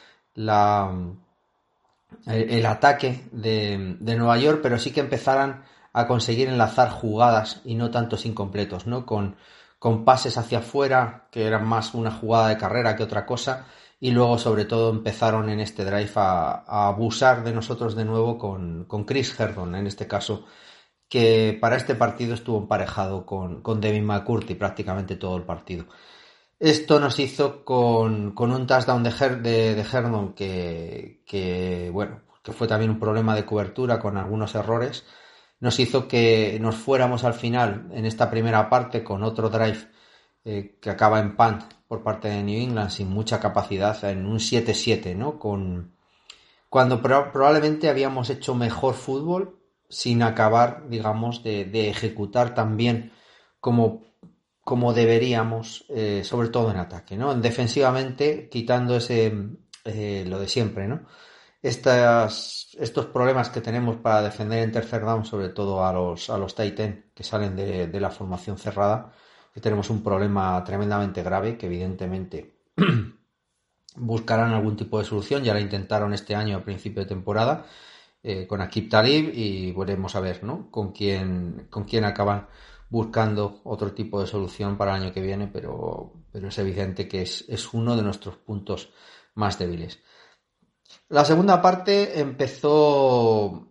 el ataque de Nueva York, pero sí que empezaran a conseguir enlazar jugadas y no tantos incompletos, ¿no? Con pases hacia afuera, que eran más una jugada de carrera que otra cosa, y luego sobre todo empezaron en este drive a abusar de nosotros de nuevo con Chris Herndon, en este caso, que para este partido estuvo emparejado con Devin McCourty prácticamente todo el partido. Esto nos hizo con un touchdown de Herndon que fue también un problema de cobertura con algunos errores. Nos hizo que nos fuéramos al final en esta primera parte con otro drive que acaba en punt por parte de New England sin mucha capacidad en un 7-7, ¿no? Cuando probablemente habíamos hecho mejor fútbol sin acabar, digamos, de ejecutar tan bien como deberíamos, sobre todo en ataque, ¿no? Defensivamente, quitando lo de siempre, ¿no? Estos problemas que tenemos para defender en tercer down, sobre todo a los tight end que salen de la formación cerrada, que tenemos un problema tremendamente grave que evidentemente buscarán algún tipo de solución. Ya la intentaron este año a principio de temporada con Aqib Talib y veremos a ver, ¿no? con quién acaban buscando otro tipo de solución para el año que viene, pero es evidente que es uno de nuestros puntos más débiles. La segunda parte empezó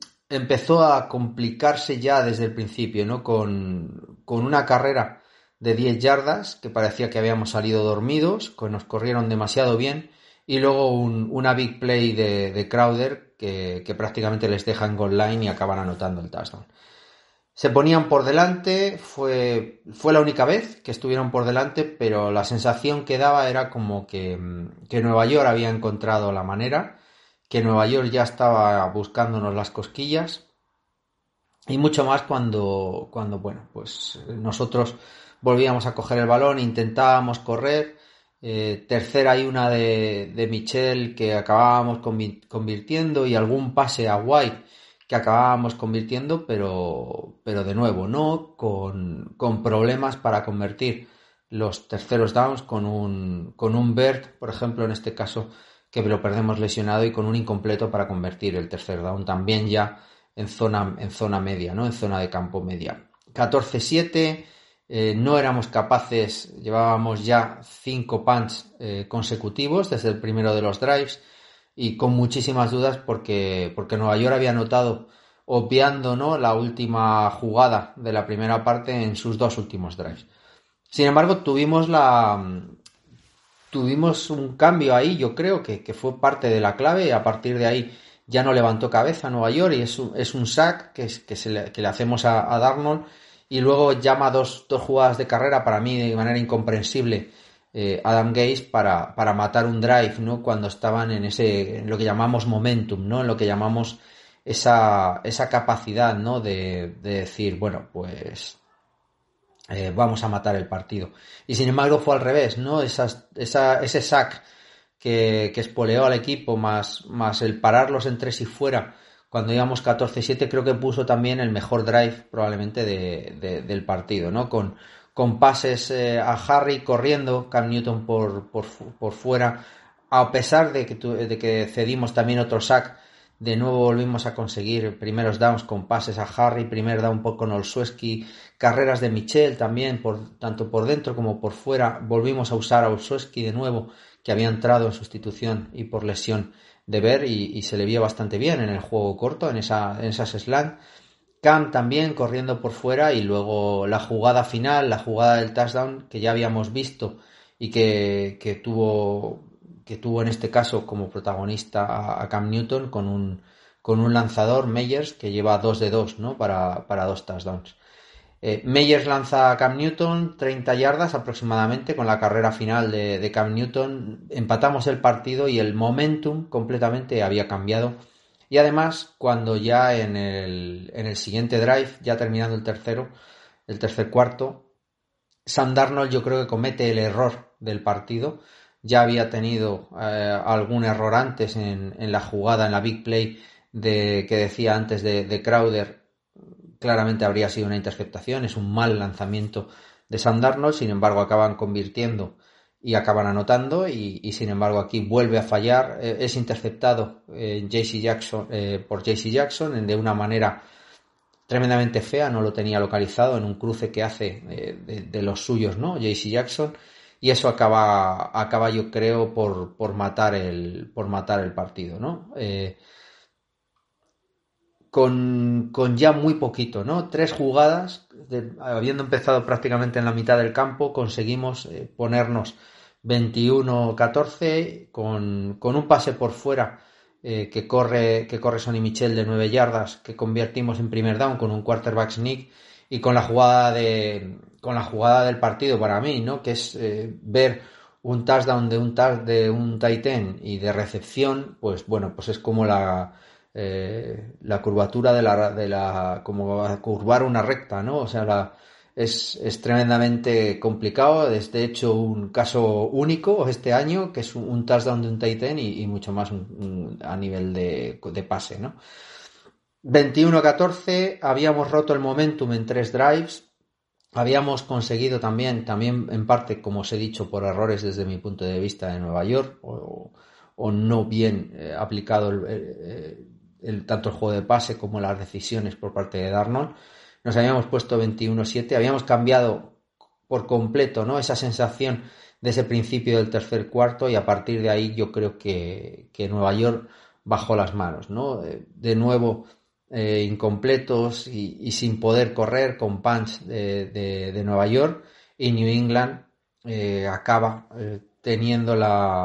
a complicarse ya desde el principio, ¿no? Con una carrera de 10 yardas que parecía que habíamos salido dormidos, que nos corrieron demasiado bien, y luego una big play de Crowder que prácticamente les deja en goal line y acaban anotando el touchdown. Se ponían por delante, fue la única vez que estuvieron por delante, pero la sensación que daba era como que Nueva York había encontrado la manera, que Nueva York ya estaba buscándonos las cosquillas, y mucho más cuando bueno, pues nosotros volvíamos a coger el balón, intentábamos correr, tercera y una de Michel que acabábamos convirtiendo y algún pase a White que acabábamos convirtiendo, pero de nuevo, no con problemas para convertir los terceros downs con un Bert, por ejemplo, en este caso, que lo perdemos lesionado, y con un incompleto para convertir el tercer down también ya en zona media, ¿no? En zona de campo media. 14-7, no éramos capaces, llevábamos ya 5 punts consecutivos desde el primero de los drives, y con muchísimas dudas porque Nueva York había anotado obviando, ¿no?, la última jugada de la primera parte en sus 2 últimos drives. Sin embargo, tuvimos un cambio ahí, yo creo que fue parte de la clave, y a partir de ahí ya no levantó cabeza Nueva York, y es un sack que le hacemos a Darnold, y luego llama dos jugadas de carrera, para mí de manera incomprensible, Adam Gase para matar un drive, ¿no? Cuando estaban en lo que llamamos momentum, ¿no? En lo que llamamos esa capacidad, ¿no? De decir, bueno, pues vamos a matar el partido. Y sin embargo fue al revés, ¿no? Ese sack que espoleó al equipo, más el pararlos en 3 y fuera, cuando íbamos 14-7, creo que puso también el mejor drive probablemente del partido, ¿no? Con pases a Harry corriendo, Cam Newton por fuera, a pesar de que cedimos también otro sack. De nuevo volvimos a conseguir primeros downs con pases a Harry, primer down con Olszewski, carreras de Michel también, tanto por dentro como por fuera. Volvimos a usar a Olszewski de nuevo, que había entrado en sustitución y por lesión de Ver, y se le vio bastante bien en el juego corto, en esas slant. Cam también corriendo por fuera, y luego la jugada final, la jugada del touchdown que ya habíamos visto y que tuvo en este caso como protagonista a Cam Newton con un lanzador, Meyers, que lleva 2 de 2, ¿no? para 2 touchdowns. Meyers lanza a Cam Newton 30 yardas aproximadamente con la carrera final de Cam Newton. Empatamos el partido y el momentum completamente había cambiado. Y además, cuando ya en el siguiente drive, ya terminando el tercer cuarto, Sam Darnold yo creo que comete el error del partido. Ya había tenido algún error antes en la jugada, en la big play que decía antes de Crowder. Claramente habría sido una interceptación, es un mal lanzamiento de Sam Darnold, sin embargo acaban convirtiendo y acaban anotando, y sin embargo aquí vuelve a fallar, es interceptado por JC Jackson de una manera tremendamente fea, no lo tenía localizado en un cruce que hace de los suyos, ¿no? JC Jackson, y eso acaba yo creo por matar el partido, ¿no? Con ya muy poquito, ¿no? 3 jugadas, habiendo empezado prácticamente en la mitad del campo, conseguimos ponernos 21-14 con un pase por fuera que corre Sonny Michel de 9 yardas, que convertimos en primer down con un quarterback sneak, y con la jugada del partido para mí, ¿no? Que es ver un touchdown de un tight end y de recepción, pues bueno, pues es como la curvatura como curvar una recta, ¿no? O sea, es tremendamente complicado. Es de hecho un caso único este año, que es un touchdown de un tight end y mucho más a nivel de pase, ¿no? 21-14, habíamos roto el momentum en 3 drives. Habíamos conseguido también en parte, como os he dicho, por errores desde mi punto de vista de Nueva York, o no bien aplicado tanto el juego de pase como las decisiones por parte de Darnold. Nos habíamos puesto 21-7, habíamos cambiado por completo, ¿no? Esa sensación de ese principio del tercer cuarto, y a partir de ahí yo creo que Nueva York bajó las manos, ¿no? De nuevo incompletos y sin poder correr, con punch de Nueva York, y New England acaba teniendo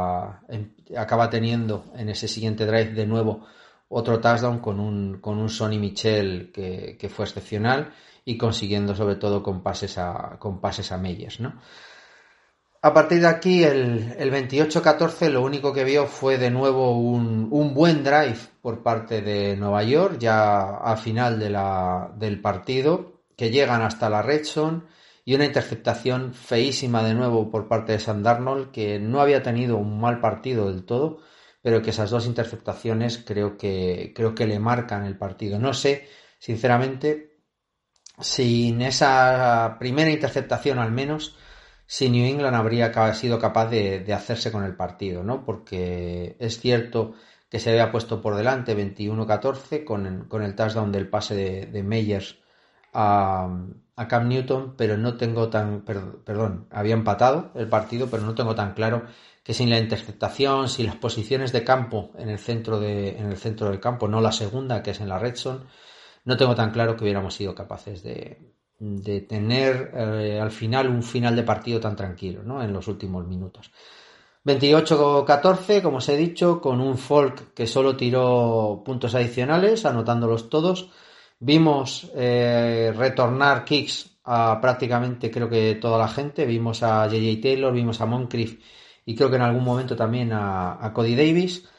en ese siguiente drive de nuevo otro touchdown con un Sonny Michel que fue excepcional, y consiguiendo sobre todo con pases a Meyers, ¿no? A partir de aquí, el 28-14, lo único que vio fue de nuevo un buen drive por parte de Nueva York, ya a final del partido, que llegan hasta la red zone, y una interceptación feísima de nuevo por parte de Sam Darnold, que no había tenido un mal partido del todo, pero que esas 2 interceptaciones creo que le marcan el partido. No sé, sinceramente, sin esa primera interceptación al menos, si New England habría sido capaz de hacerse con el partido, ¿no? Porque es cierto que se había puesto por delante 21-14 con el touchdown del pase de Meyers a Cam Newton, pero no tengo había empatado el partido, pero no tengo tan claro que sin la interceptación, sin las posiciones de campo en el centro del campo, no la segunda, que es en la red zone, no tengo tan claro que hubiéramos sido capaces de tener al final un final de partido tan tranquilo, ¿no? En los últimos minutos. 28-14, como os he dicho, con un Folk que solo tiró puntos adicionales, anotándolos todos. Vimos retornar kicks a prácticamente creo que toda la gente. Vimos a J.J. Taylor, vimos a Moncrief y creo que en algún momento también a Cody Davis.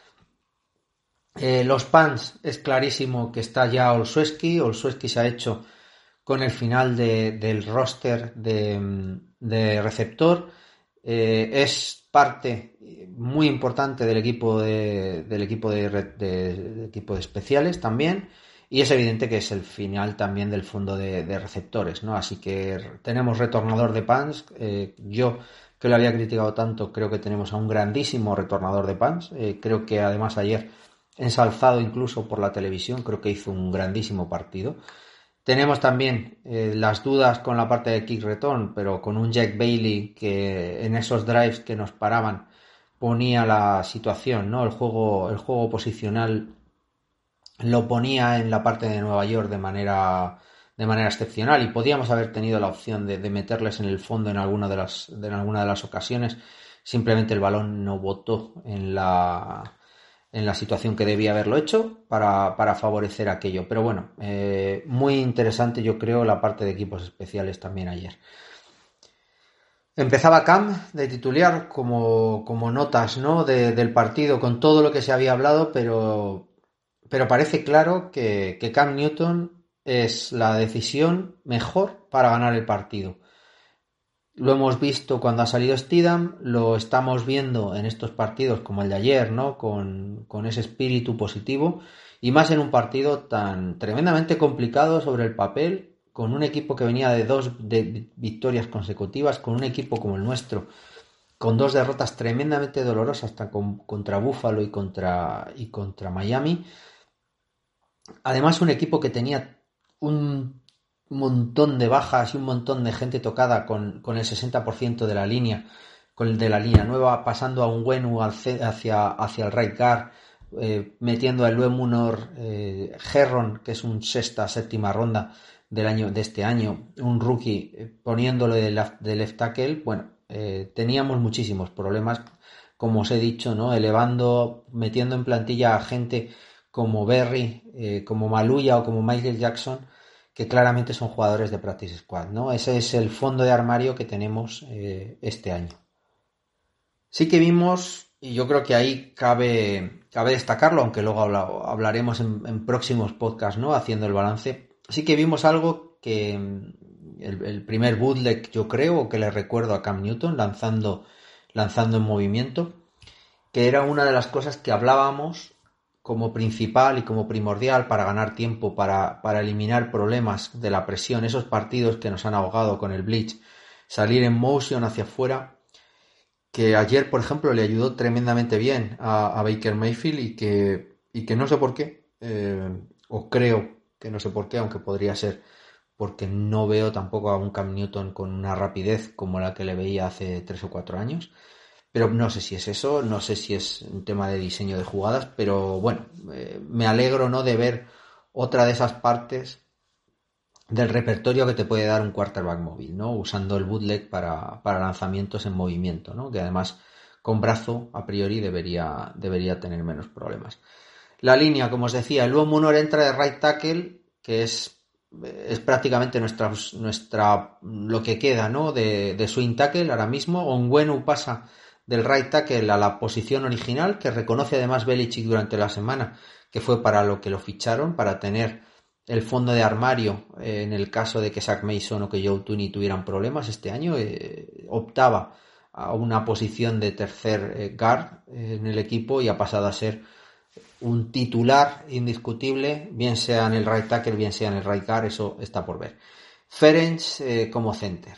Los Pants es clarísimo que está ya Olszewski. Olszewski se ha hecho con el final del roster de receptor. Es parte muy importante del equipo de especiales también, y es evidente que es el final también del fondo de receptores, ¿no? Así que tenemos retornador de punts. Yo, que lo había criticado tanto, creo que tenemos a un grandísimo retornador de punts. Creo que además ayer, ensalzado incluso por la televisión, creo que hizo un grandísimo partido. Tenemos también las dudas con la parte de kick return, pero con un Jack Bailey que en esos drives que nos paraban ponía la situación, ¿no? El juego posicional lo ponía en la parte de Nueva York de manera excepcional, y podíamos haber tenido la opción de meterles en el fondo en alguna de las ocasiones. Simplemente el balón no botó en la situación que debía haberlo hecho para favorecer aquello. Pero bueno, muy interesante, yo creo, la parte de equipos especiales también ayer. Empezaba Cam de titular como notas, ¿no? del partido, con todo lo que se había hablado, pero parece claro que Cam Newton es la decisión mejor para ganar el partido. Lo hemos visto cuando ha salido Steedham, lo estamos viendo en estos partidos como el de ayer, ¿no? Con ese espíritu positivo, y más en un partido tan tremendamente complicado sobre el papel, con un equipo que venía de 2 victorias consecutivas, con un equipo como el nuestro, con 2 derrotas tremendamente dolorosas, hasta contra Buffalo y contra Miami. Además, un equipo que tenía un montón de bajas y un montón de gente tocada, con el 60% de la línea, de la línea nueva, pasando a un Wenu hacia el right guard, metiendo a Lue Munor, Herron, que es un séptima ronda de este año, un rookie, poniéndolo de left tackle. Bueno, teníamos muchísimos problemas, como os he dicho, ¿no? Metiendo en plantilla a gente como Berry, como Maluya o como Michael Jackson, que claramente son jugadores de practice squad, ¿no? Ese es el fondo de armario que tenemos este año. Sí que vimos, y yo creo que ahí cabe destacarlo, aunque luego hablaremos en próximos podcasts, ¿no? Haciendo el balance. Sí que vimos algo que el primer bootleg, yo creo, que le recuerdo a Cam Newton lanzando en movimiento, que era una de las cosas que hablábamos como principal y como primordial para ganar tiempo, para eliminar problemas de la presión, esos partidos que nos han ahogado con el blitz, salir en motion hacia afuera, que ayer, por ejemplo, le ayudó tremendamente bien a Baker Mayfield, y que no sé por qué, o creo que no sé por qué, aunque podría ser porque no veo tampoco a un Cam Newton con una rapidez como la que le veía hace 3 o 4 años. Pero no sé si es eso, no sé si es un tema de diseño de jugadas, pero bueno, me alegro, ¿no?, de ver otra de esas partes del repertorio que te puede dar un quarterback móvil, ¿no? Usando el bootleg para lanzamientos en movimiento, ¿no? Que además con brazo a priori debería tener menos problemas. La línea, como os decía, el Lue Munor entra de right tackle, que es prácticamente nuestra lo que queda, ¿no?, de swing tackle ahora mismo. Onwenu pasa del right tackle a la posición original, que reconoce además Belichick durante la semana, que fue para lo que lo ficharon, para tener el fondo de armario en el caso de que Zach Mason o que Joe Thuney tuvieran problemas este año. Optaba a una posición de tercer guard en el equipo, y ha pasado a ser un titular indiscutible, bien sea en el right tackle, bien sea en el right guard. Eso está por ver. Ferenc como center.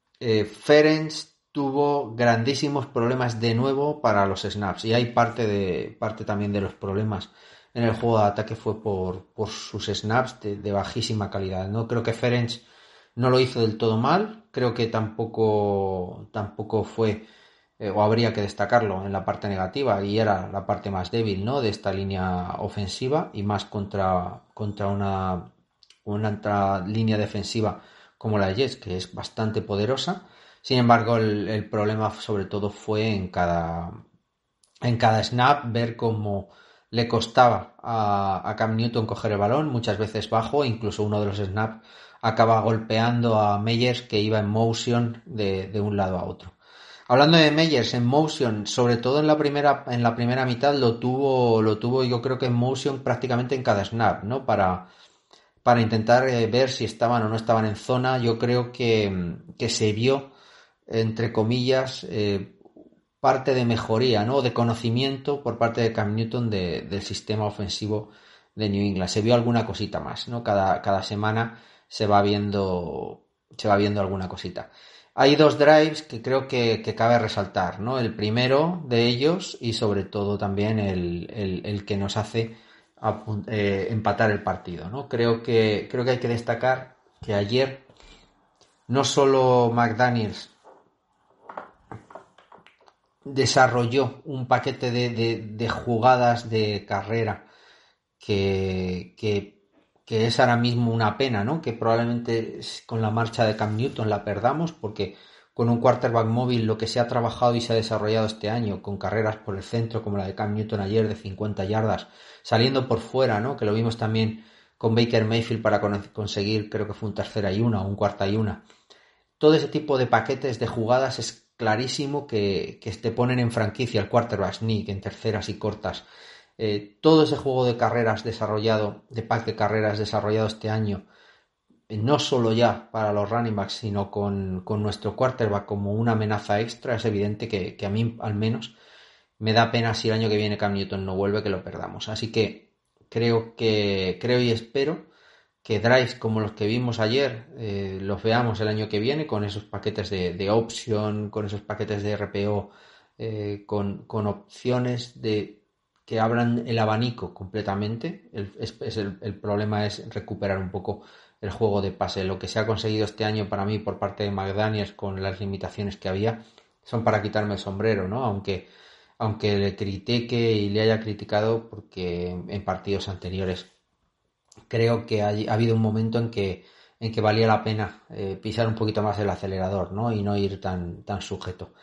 Ferenc tuvo grandísimos problemas de nuevo para los snaps, y hay parte también de los problemas en el juego de ataque fue por sus snaps de bajísima calidad, ¿no? Creo que Ferenc no lo hizo del todo mal, creo que tampoco fue, o habría que destacarlo en la parte negativa, y era la parte más débil, ¿no?, de esta línea ofensiva, y más contra una línea defensiva como la de Jets, que es bastante poderosa. Sin embargo, el problema sobre todo fue en cada snap, ver cómo le costaba a Cam Newton coger el balón, muchas veces bajo, incluso uno de los snaps acaba golpeando a Meyers, que iba en motion de un lado a otro. Hablando de Meyers en motion, sobre todo en la primera mitad lo tuvo yo creo que en motion prácticamente en cada snap, ¿no? Para intentar ver si estaban o no estaban en zona. Yo creo que se vio, entre comillas, parte de mejoría, ¿no? De conocimiento por parte de Cam Newton del sistema ofensivo de New England. Se vio alguna cosita más, ¿no? Cada semana se va viendo alguna cosita. Hay 2 drives que creo que cabe resaltar, ¿no? El primero de ellos y sobre todo también el que nos hace empatar el partido, ¿no? Creo que hay que destacar que ayer no solo McDaniels desarrolló un paquete de jugadas de carrera que es ahora mismo una pena, ¿no? Que probablemente con la marcha de Cam Newton la perdamos, porque con un quarterback móvil lo que se ha trabajado y se ha desarrollado este año, con carreras por el centro como la de Cam Newton ayer de 50 yardas, saliendo por fuera, ¿no? Que lo vimos también con Baker Mayfield para conseguir, creo que fue un 3rd-y-1 o un 4th-y-1. Todo ese tipo de paquetes de jugadas es clarísimo que te ponen en franquicia el quarterback sneak en terceras y cortas. Todo ese juego de carreras desarrollado, de pack de carreras desarrollado este año, no solo ya para los running backs, sino con nuestro quarterback como una amenaza extra, es evidente que a mí al menos me da pena si el año que viene Cam Newton no vuelve, que lo perdamos. Así que creo y espero que drives como los que vimos ayer los veamos el año que viene, con esos paquetes de option, con esos paquetes de RPO, con opciones que abran el abanico completamente. El problema es recuperar un poco el juego de pase. Lo que se ha conseguido este año para mí por parte de McDaniels, con las limitaciones que había, son para quitarme el sombrero, ¿no? Aunque le critique y le haya criticado, porque en partidos anteriores creo que ha habido un momento en que valía la pena pisar un poquito más el acelerador, ¿no? Y no ir tan sujeto.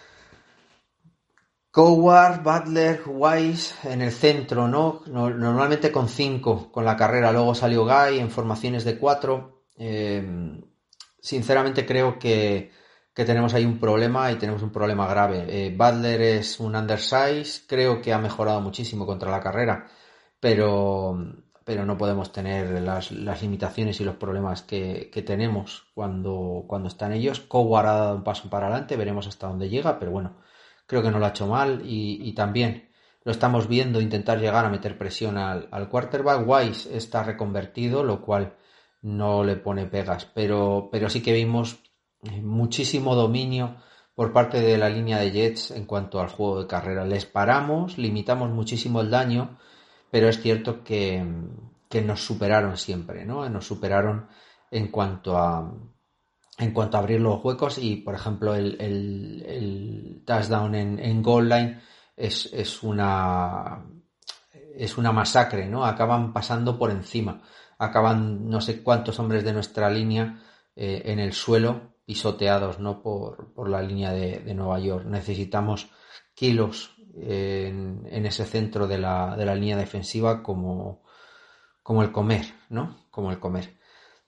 Coward, Butler, Wise en el centro, ¿no? Normalmente con 5 con la carrera. Luego salió Guy en formaciones de 4. Sinceramente creo que tenemos ahí un problema, y tenemos un problema grave. Butler es un undersize, creo que ha mejorado muchísimo contra la carrera, pero no podemos tener las limitaciones y los problemas que tenemos cuando están ellos. Coward ha dado un paso para adelante, veremos hasta dónde llega, pero bueno, creo que no lo ha hecho mal, y también lo estamos viendo intentar llegar a meter presión al quarterback. Wise está reconvertido, lo cual no le pone pegas, pero sí que vimos muchísimo dominio por parte de la línea de Jets en cuanto al juego de carrera. Les paramos, limitamos muchísimo el daño, pero es cierto que nos superaron siempre, ¿no? Nos superaron en cuanto a abrir los huecos, y por ejemplo el touchdown en goal line es una masacre, ¿no? Acaban pasando por encima, acaban no sé cuántos hombres de nuestra línea en el suelo, pisoteados, ¿no? por la línea de Nueva York. Necesitamos kilos en ese centro de la línea defensiva, como el comer, ¿no? Como el comer.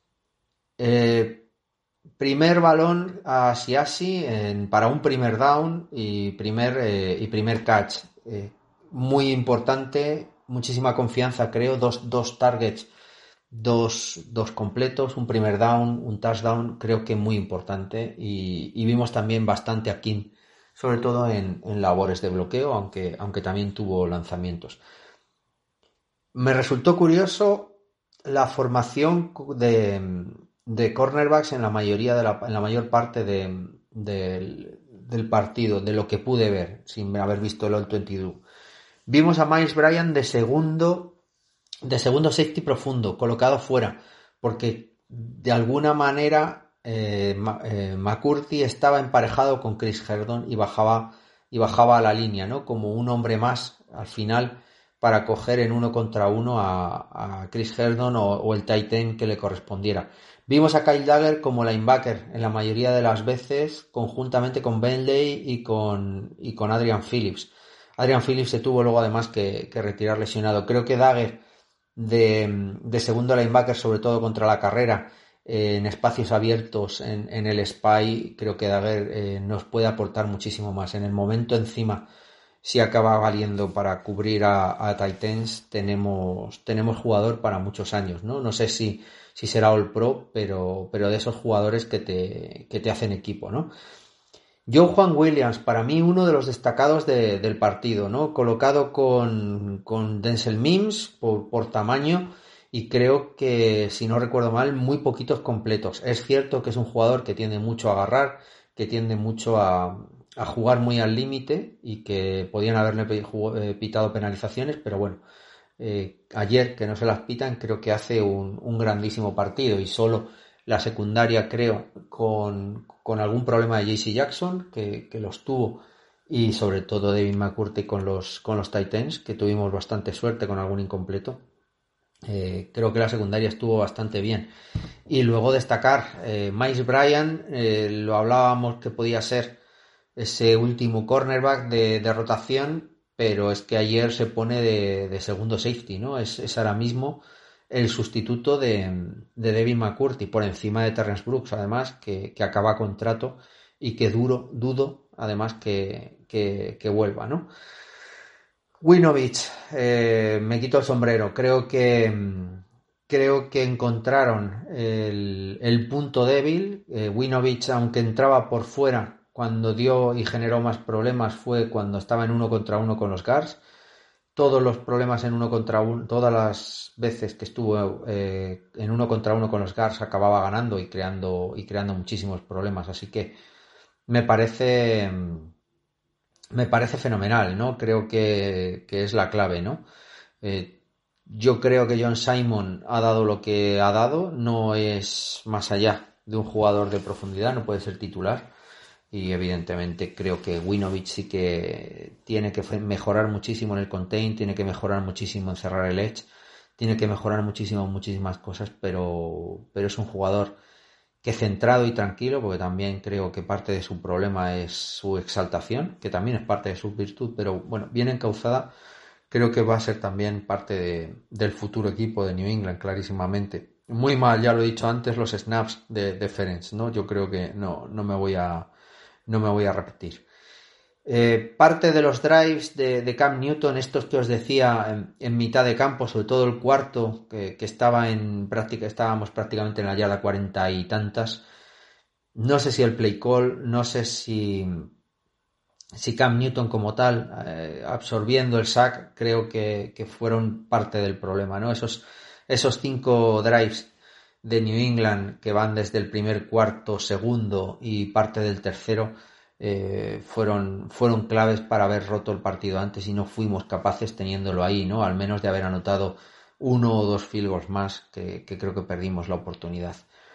Primer balón a Siasi para un primer down y primer catch. Muy importante, muchísima confianza, creo. Dos targets, dos completos, un primer down, un touchdown, creo que muy importante. Y vimos también bastante a King, sobre todo en labores de bloqueo, aunque también tuvo lanzamientos. Me resultó curioso la formación de cornerbacks en la mayor parte del partido, de lo que pude ver, sin haber visto el All-22. Vimos a Miles Bryant de segundo safety profundo, colocado fuera, porque de alguna manera McCourty estaba emparejado con Chris Herndon y bajaba a la línea, ¿no? Como un hombre más al final, para coger en 1 contra 1 a Chris Herndon o el tight end que le correspondiera. Vimos a Kyle Dagger como linebacker en la mayoría de las veces, conjuntamente con Bentley y con Adrian Phillips. Adrian Phillips se tuvo luego además que retirar lesionado. Creo que Dagger de segundo linebacker, sobre todo contra la carrera, en espacios abiertos en el SPY, creo que Dagger nos puede aportar muchísimo más. En el momento encima, si acaba valiendo para cubrir a Titans, tenemos jugador para muchos años, ¿no? No sé si será All Pro, pero de esos jugadores que te hacen equipo, ¿no? Juan Williams, para mí uno de los destacados del partido, ¿no? Colocado con Denzel Mims por tamaño, y creo que, si no recuerdo mal, muy poquitos completos. Es cierto que es un jugador que tiende mucho a agarrar, que tiende mucho a jugar muy al límite y que podían haberle pitado penalizaciones, pero bueno, ayer que no se las pitan, creo que hace un grandísimo partido, y solo la secundaria, creo, con algún problema de JC Jackson, que los tuvo, y sobre todo David McCourty con los Titans, que tuvimos bastante suerte con algún incompleto. Creo que la secundaria estuvo bastante bien. Y luego destacar Miles Bryant, lo hablábamos que podía ser ese último cornerback de rotación, pero es que ayer se pone de segundo safety, ¿no? Es ahora mismo el sustituto de David McCourty, por encima de Terrence Brooks, además, que acaba contrato, y que dudo además que vuelva, ¿no? Winovich, me quito el sombrero. Creo que encontraron el punto débil. Winovich, aunque entraba por fuera, cuando dio y generó más problemas fue cuando estaba en 1-contra-1 con los guards. Todos los problemas en 1-contra-1, todas las veces que estuvo en 1-contra-1 con los guards, acababa ganando y creando muchísimos problemas. Así que me parece fenomenal, ¿no? Creo que es la clave, ¿no? Yo creo que John Simon ha dado lo que ha dado, no es más allá de un jugador de profundidad, no puede ser titular, y evidentemente creo que Winovich sí que tiene que mejorar muchísimo en el contain, tiene que mejorar muchísimo en cerrar el edge, tiene que mejorar muchísimas cosas, pero es un jugador que centrado y tranquilo, porque también creo que parte de su problema es su exaltación, que también es parte de su virtud, pero bueno, bien encauzada, creo que va a ser también parte del futuro equipo de New England, clarísimamente. Muy mal, ya lo he dicho antes, los snaps de Ferenc, ¿no? Yo creo que no me voy a repetir. Parte de los drives de Cam Newton, estos que os decía en mitad de campo, sobre todo el cuarto, que estaba estábamos prácticamente en la yarda 40 y tantas. No sé si el play call, no sé si Cam Newton como tal, absorbiendo el sack, creo que fueron parte del problema, ¿no? Esos 5 drives de New England que van desde el primer cuarto, segundo y parte del tercero, fueron claves para haber roto el partido antes, y no fuimos capaces, teniéndolo ahí, ¿no? Al menos de haber anotado 1 o 2 field goals más, que creo que perdimos la oportunidad.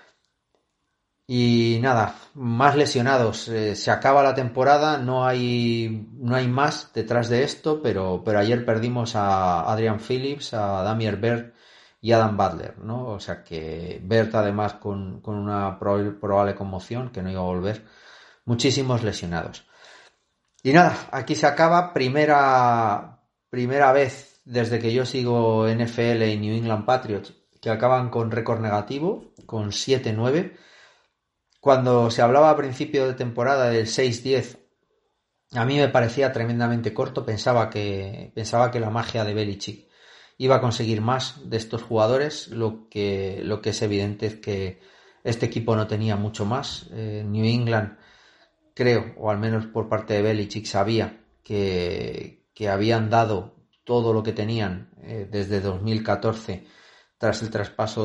Y nada, más lesionados. Se acaba la temporada, no hay más detrás de esto, pero ayer perdimos a Adrian Phillips, a Damier Byrd y Adam Butler, ¿no? O sea que Byrd, además, con una probable conmoción, que no iba a volver. Muchísimos lesionados. Y nada, aquí se acaba. Primera vez desde que yo sigo NFL y New England Patriots que acaban con récord negativo, con 7-9. Cuando se hablaba a principio de temporada del 6-10, a mí me parecía tremendamente corto. Pensaba que la magia de Belichick iba a conseguir más de estos jugadores. Lo que es evidente es que este equipo no tenía mucho más. New England, creo, o al menos por parte de Belichick, sabía que habían dado todo lo que tenían desde 2014, tras el traspaso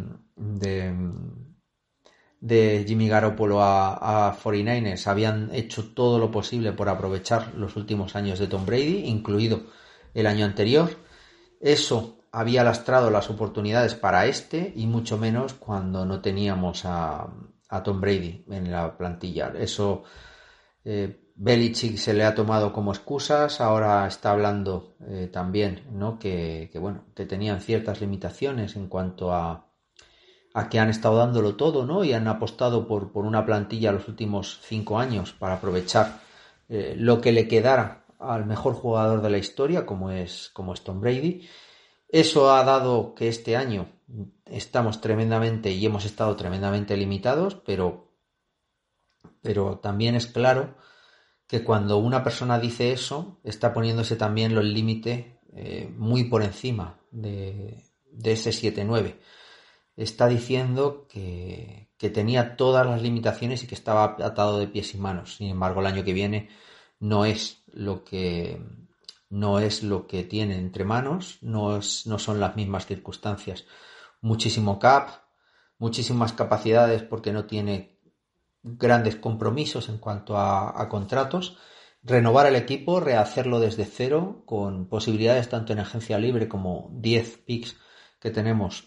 de Jimmy Garoppolo a 49ers. Habían hecho todo lo posible por aprovechar los últimos años de Tom Brady, incluido el año anterior. Eso había lastrado las oportunidades para y mucho menos cuando no teníamos a Tom Brady en la plantilla. Eso Belichick se le ha tomado como excusas. Ahora está hablando también, ¿no? que tenían ciertas limitaciones en cuanto a que han estado dándolo todo, ¿no? Y han apostado por una plantilla los últimos 5 años para aprovechar lo que le quedara al mejor jugador de la historia, como es Tom Brady. Eso ha dado que este año estamos tremendamente y hemos estado tremendamente limitados, pero también es claro que cuando una persona dice eso, está poniéndose también los límites muy por encima de ese 7-9. Está diciendo que tenía todas las limitaciones y que estaba atado de pies y manos. Sin embargo, el año que viene no es lo que tiene entre manos, no son las mismas circunstancias. Muchísimo cap, muchísimas capacidades porque no tiene grandes compromisos en cuanto a contratos. Renovar el equipo, rehacerlo desde cero, con posibilidades tanto en agencia libre como 10 picks que tenemos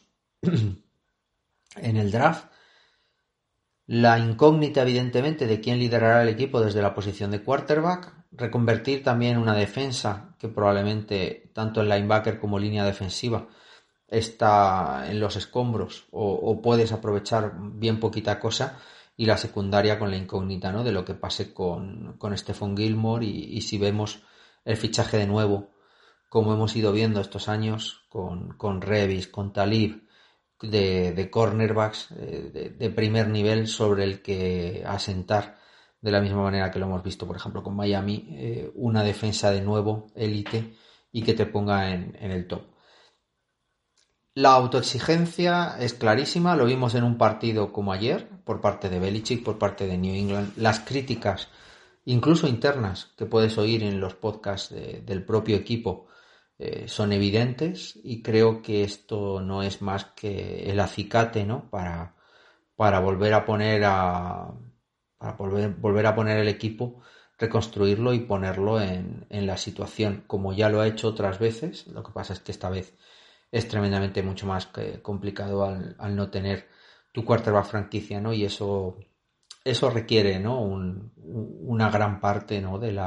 en el draft. La incógnita, evidentemente, de quién liderará el equipo desde la posición de quarterback. Reconvertir también una defensa que probablemente, tanto en linebacker como línea defensiva, está en los escombros o puedes aprovechar bien poquita cosa. Y la secundaria con la incógnita, ¿no?, de lo que pase con Stephon Gilmore y si vemos el fichaje de nuevo, como hemos ido viendo estos años, con Revis, con Talib, de cornerbacks de primer nivel sobre el que asentar, de la misma manera que lo hemos visto, por ejemplo, con Miami, una defensa de nuevo, élite, y que te ponga en el top. La autoexigencia es clarísima, lo vimos en un partido como ayer, por parte de Belichick, por parte de New England. Las críticas, incluso internas, que puedes oír en los podcasts del propio equipo, son evidentes, y creo que esto no es más que el acicate, ¿no?, para volver a poner volver a poner el equipo, reconstruirlo y ponerlo en la situación, como ya lo ha hecho otras veces. Lo que pasa es que esta vez es tremendamente mucho más complicado al no tener tu quarterback franquicia, ¿no? Y eso requiere, ¿no?, una gran parte, ¿no?, de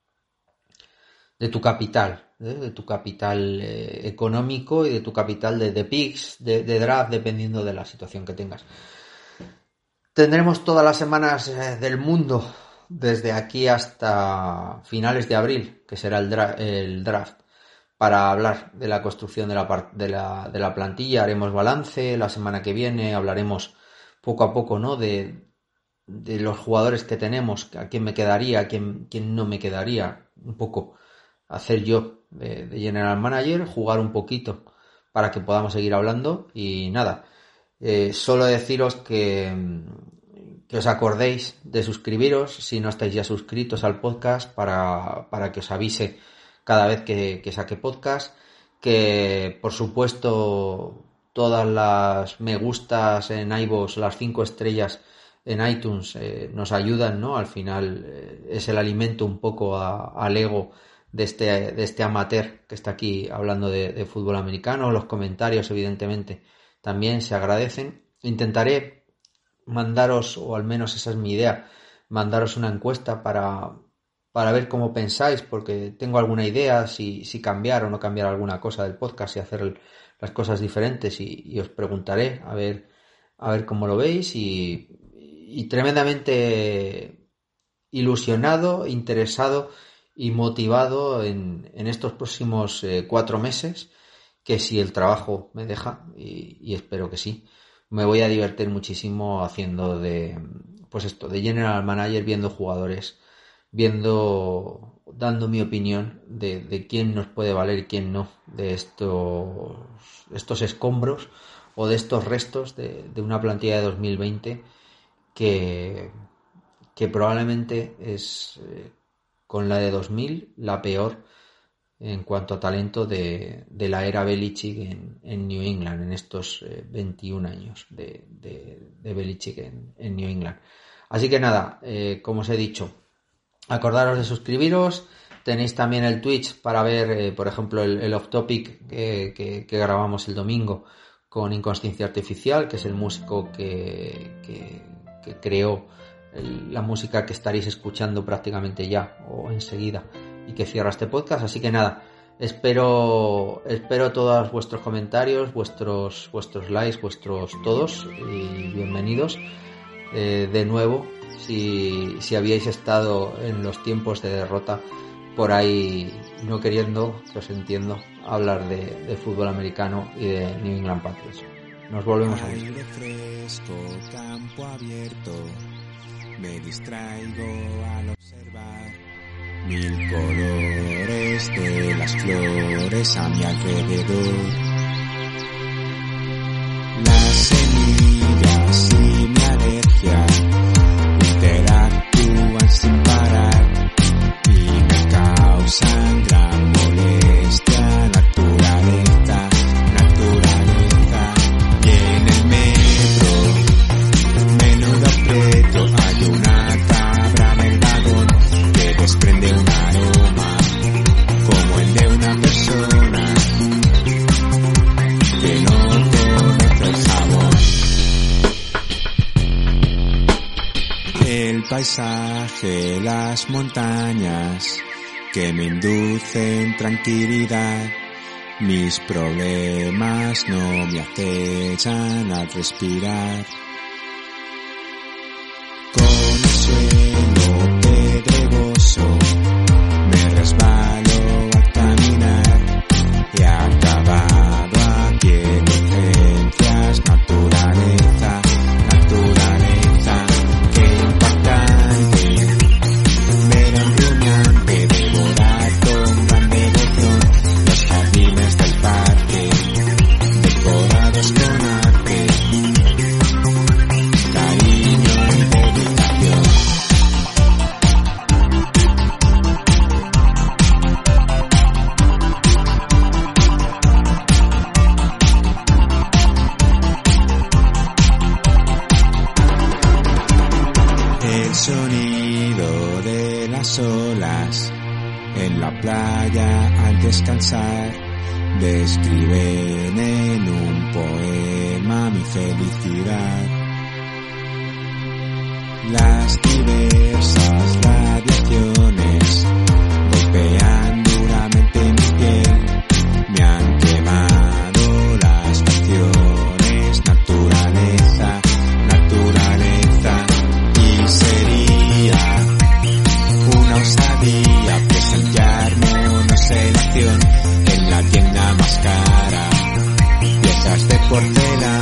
tu capital, de tu capital económico y de tu capital de picks, de draft, dependiendo de la situación que tengas. Tendremos todas las semanas del mundo desde aquí hasta finales de abril, que será el draft, para hablar de la construcción de la plantilla. Haremos balance la semana que viene, hablaremos poco a poco, ¿no?, de los jugadores que tenemos, a quién me quedaría, a quién no me quedaría, un poco hacer yo de general manager, jugar un poquito para que podamos seguir hablando. Y nada, solo deciros que os acordéis de suscribiros si no estáis ya suscritos al podcast, para que os avise cada vez que saque podcast, que por supuesto todas las me gustas en iVoox, las 5 estrellas en iTunes nos ayudan, ¿no? Al final es el alimento un poco al ego de este amateur que está aquí hablando de fútbol americano. Los comentarios, evidentemente, también se agradecen. Intentaré mandaros, o al menos esa es mi idea, mandaros una encuesta para ver cómo pensáis, porque tengo alguna idea si cambiar o no cambiar alguna cosa del podcast y hacer las cosas diferentes, y os preguntaré a ver cómo lo veis, y tremendamente ilusionado, interesado y motivado en estos próximos 4 meses, que si el trabajo me deja, y espero que sí, me voy a divertir muchísimo haciendo de general manager, viendo jugadores, dando mi opinión de quién nos puede valer y quién no, de estos escombros o de estos restos de una plantilla de 2020 que probablemente es, con la de 2000, la peor en cuanto a talento de la era Belichick en New England, en estos 21 años de Belichick en New England. Así que nada, como os he dicho, acordaros de suscribiros. Tenéis también el Twitch para ver, por ejemplo, el off topic que grabamos el domingo con Inconsciencia Artificial, que es el músico que creó la música que estaréis escuchando prácticamente ya o enseguida, y que cierra este podcast. Así que nada, espero todos vuestros comentarios, vuestros likes, vuestros todos, y bienvenidos de nuevo si habíais estado en los tiempos de derrota por ahí no queriendo, pues entiendo, hablar de fútbol americano y de New England Patriots. Nos volvemos a ver. Aire fresco, campo abierto, me distraigo al observar mil colores de las flores a mi alrededor. Las semillas y mi alergia interactúan sin parar y me causan gran molestia. Naturaleza. Y en el metro, menudo aprieto, hay una cabra en el vagón que desprende un aroma como el de una persona que no conoce el sabor. El paisaje, las montañas que me inducen tranquilidad. Mis problemas no me acechan al respirar. Con el suelo pedregoso me resbalo al caminar. He acabado aquí en urgencias. Naturaleza, naturaleza, qué impactante. Ver a un rumiante devorar con gran devoción los jardines del parque, decorados con arte, cariño y dedicación. El sonido de las olas en la playa al descansar describen en un poema mi felicidad. Las diversas radiaciones golpean duramente mi piel, me han quemado las facciones. Naturaleza, naturaleza, y sería una osadía presenciarnos en acción en la tienda más cara, piezas de porcelana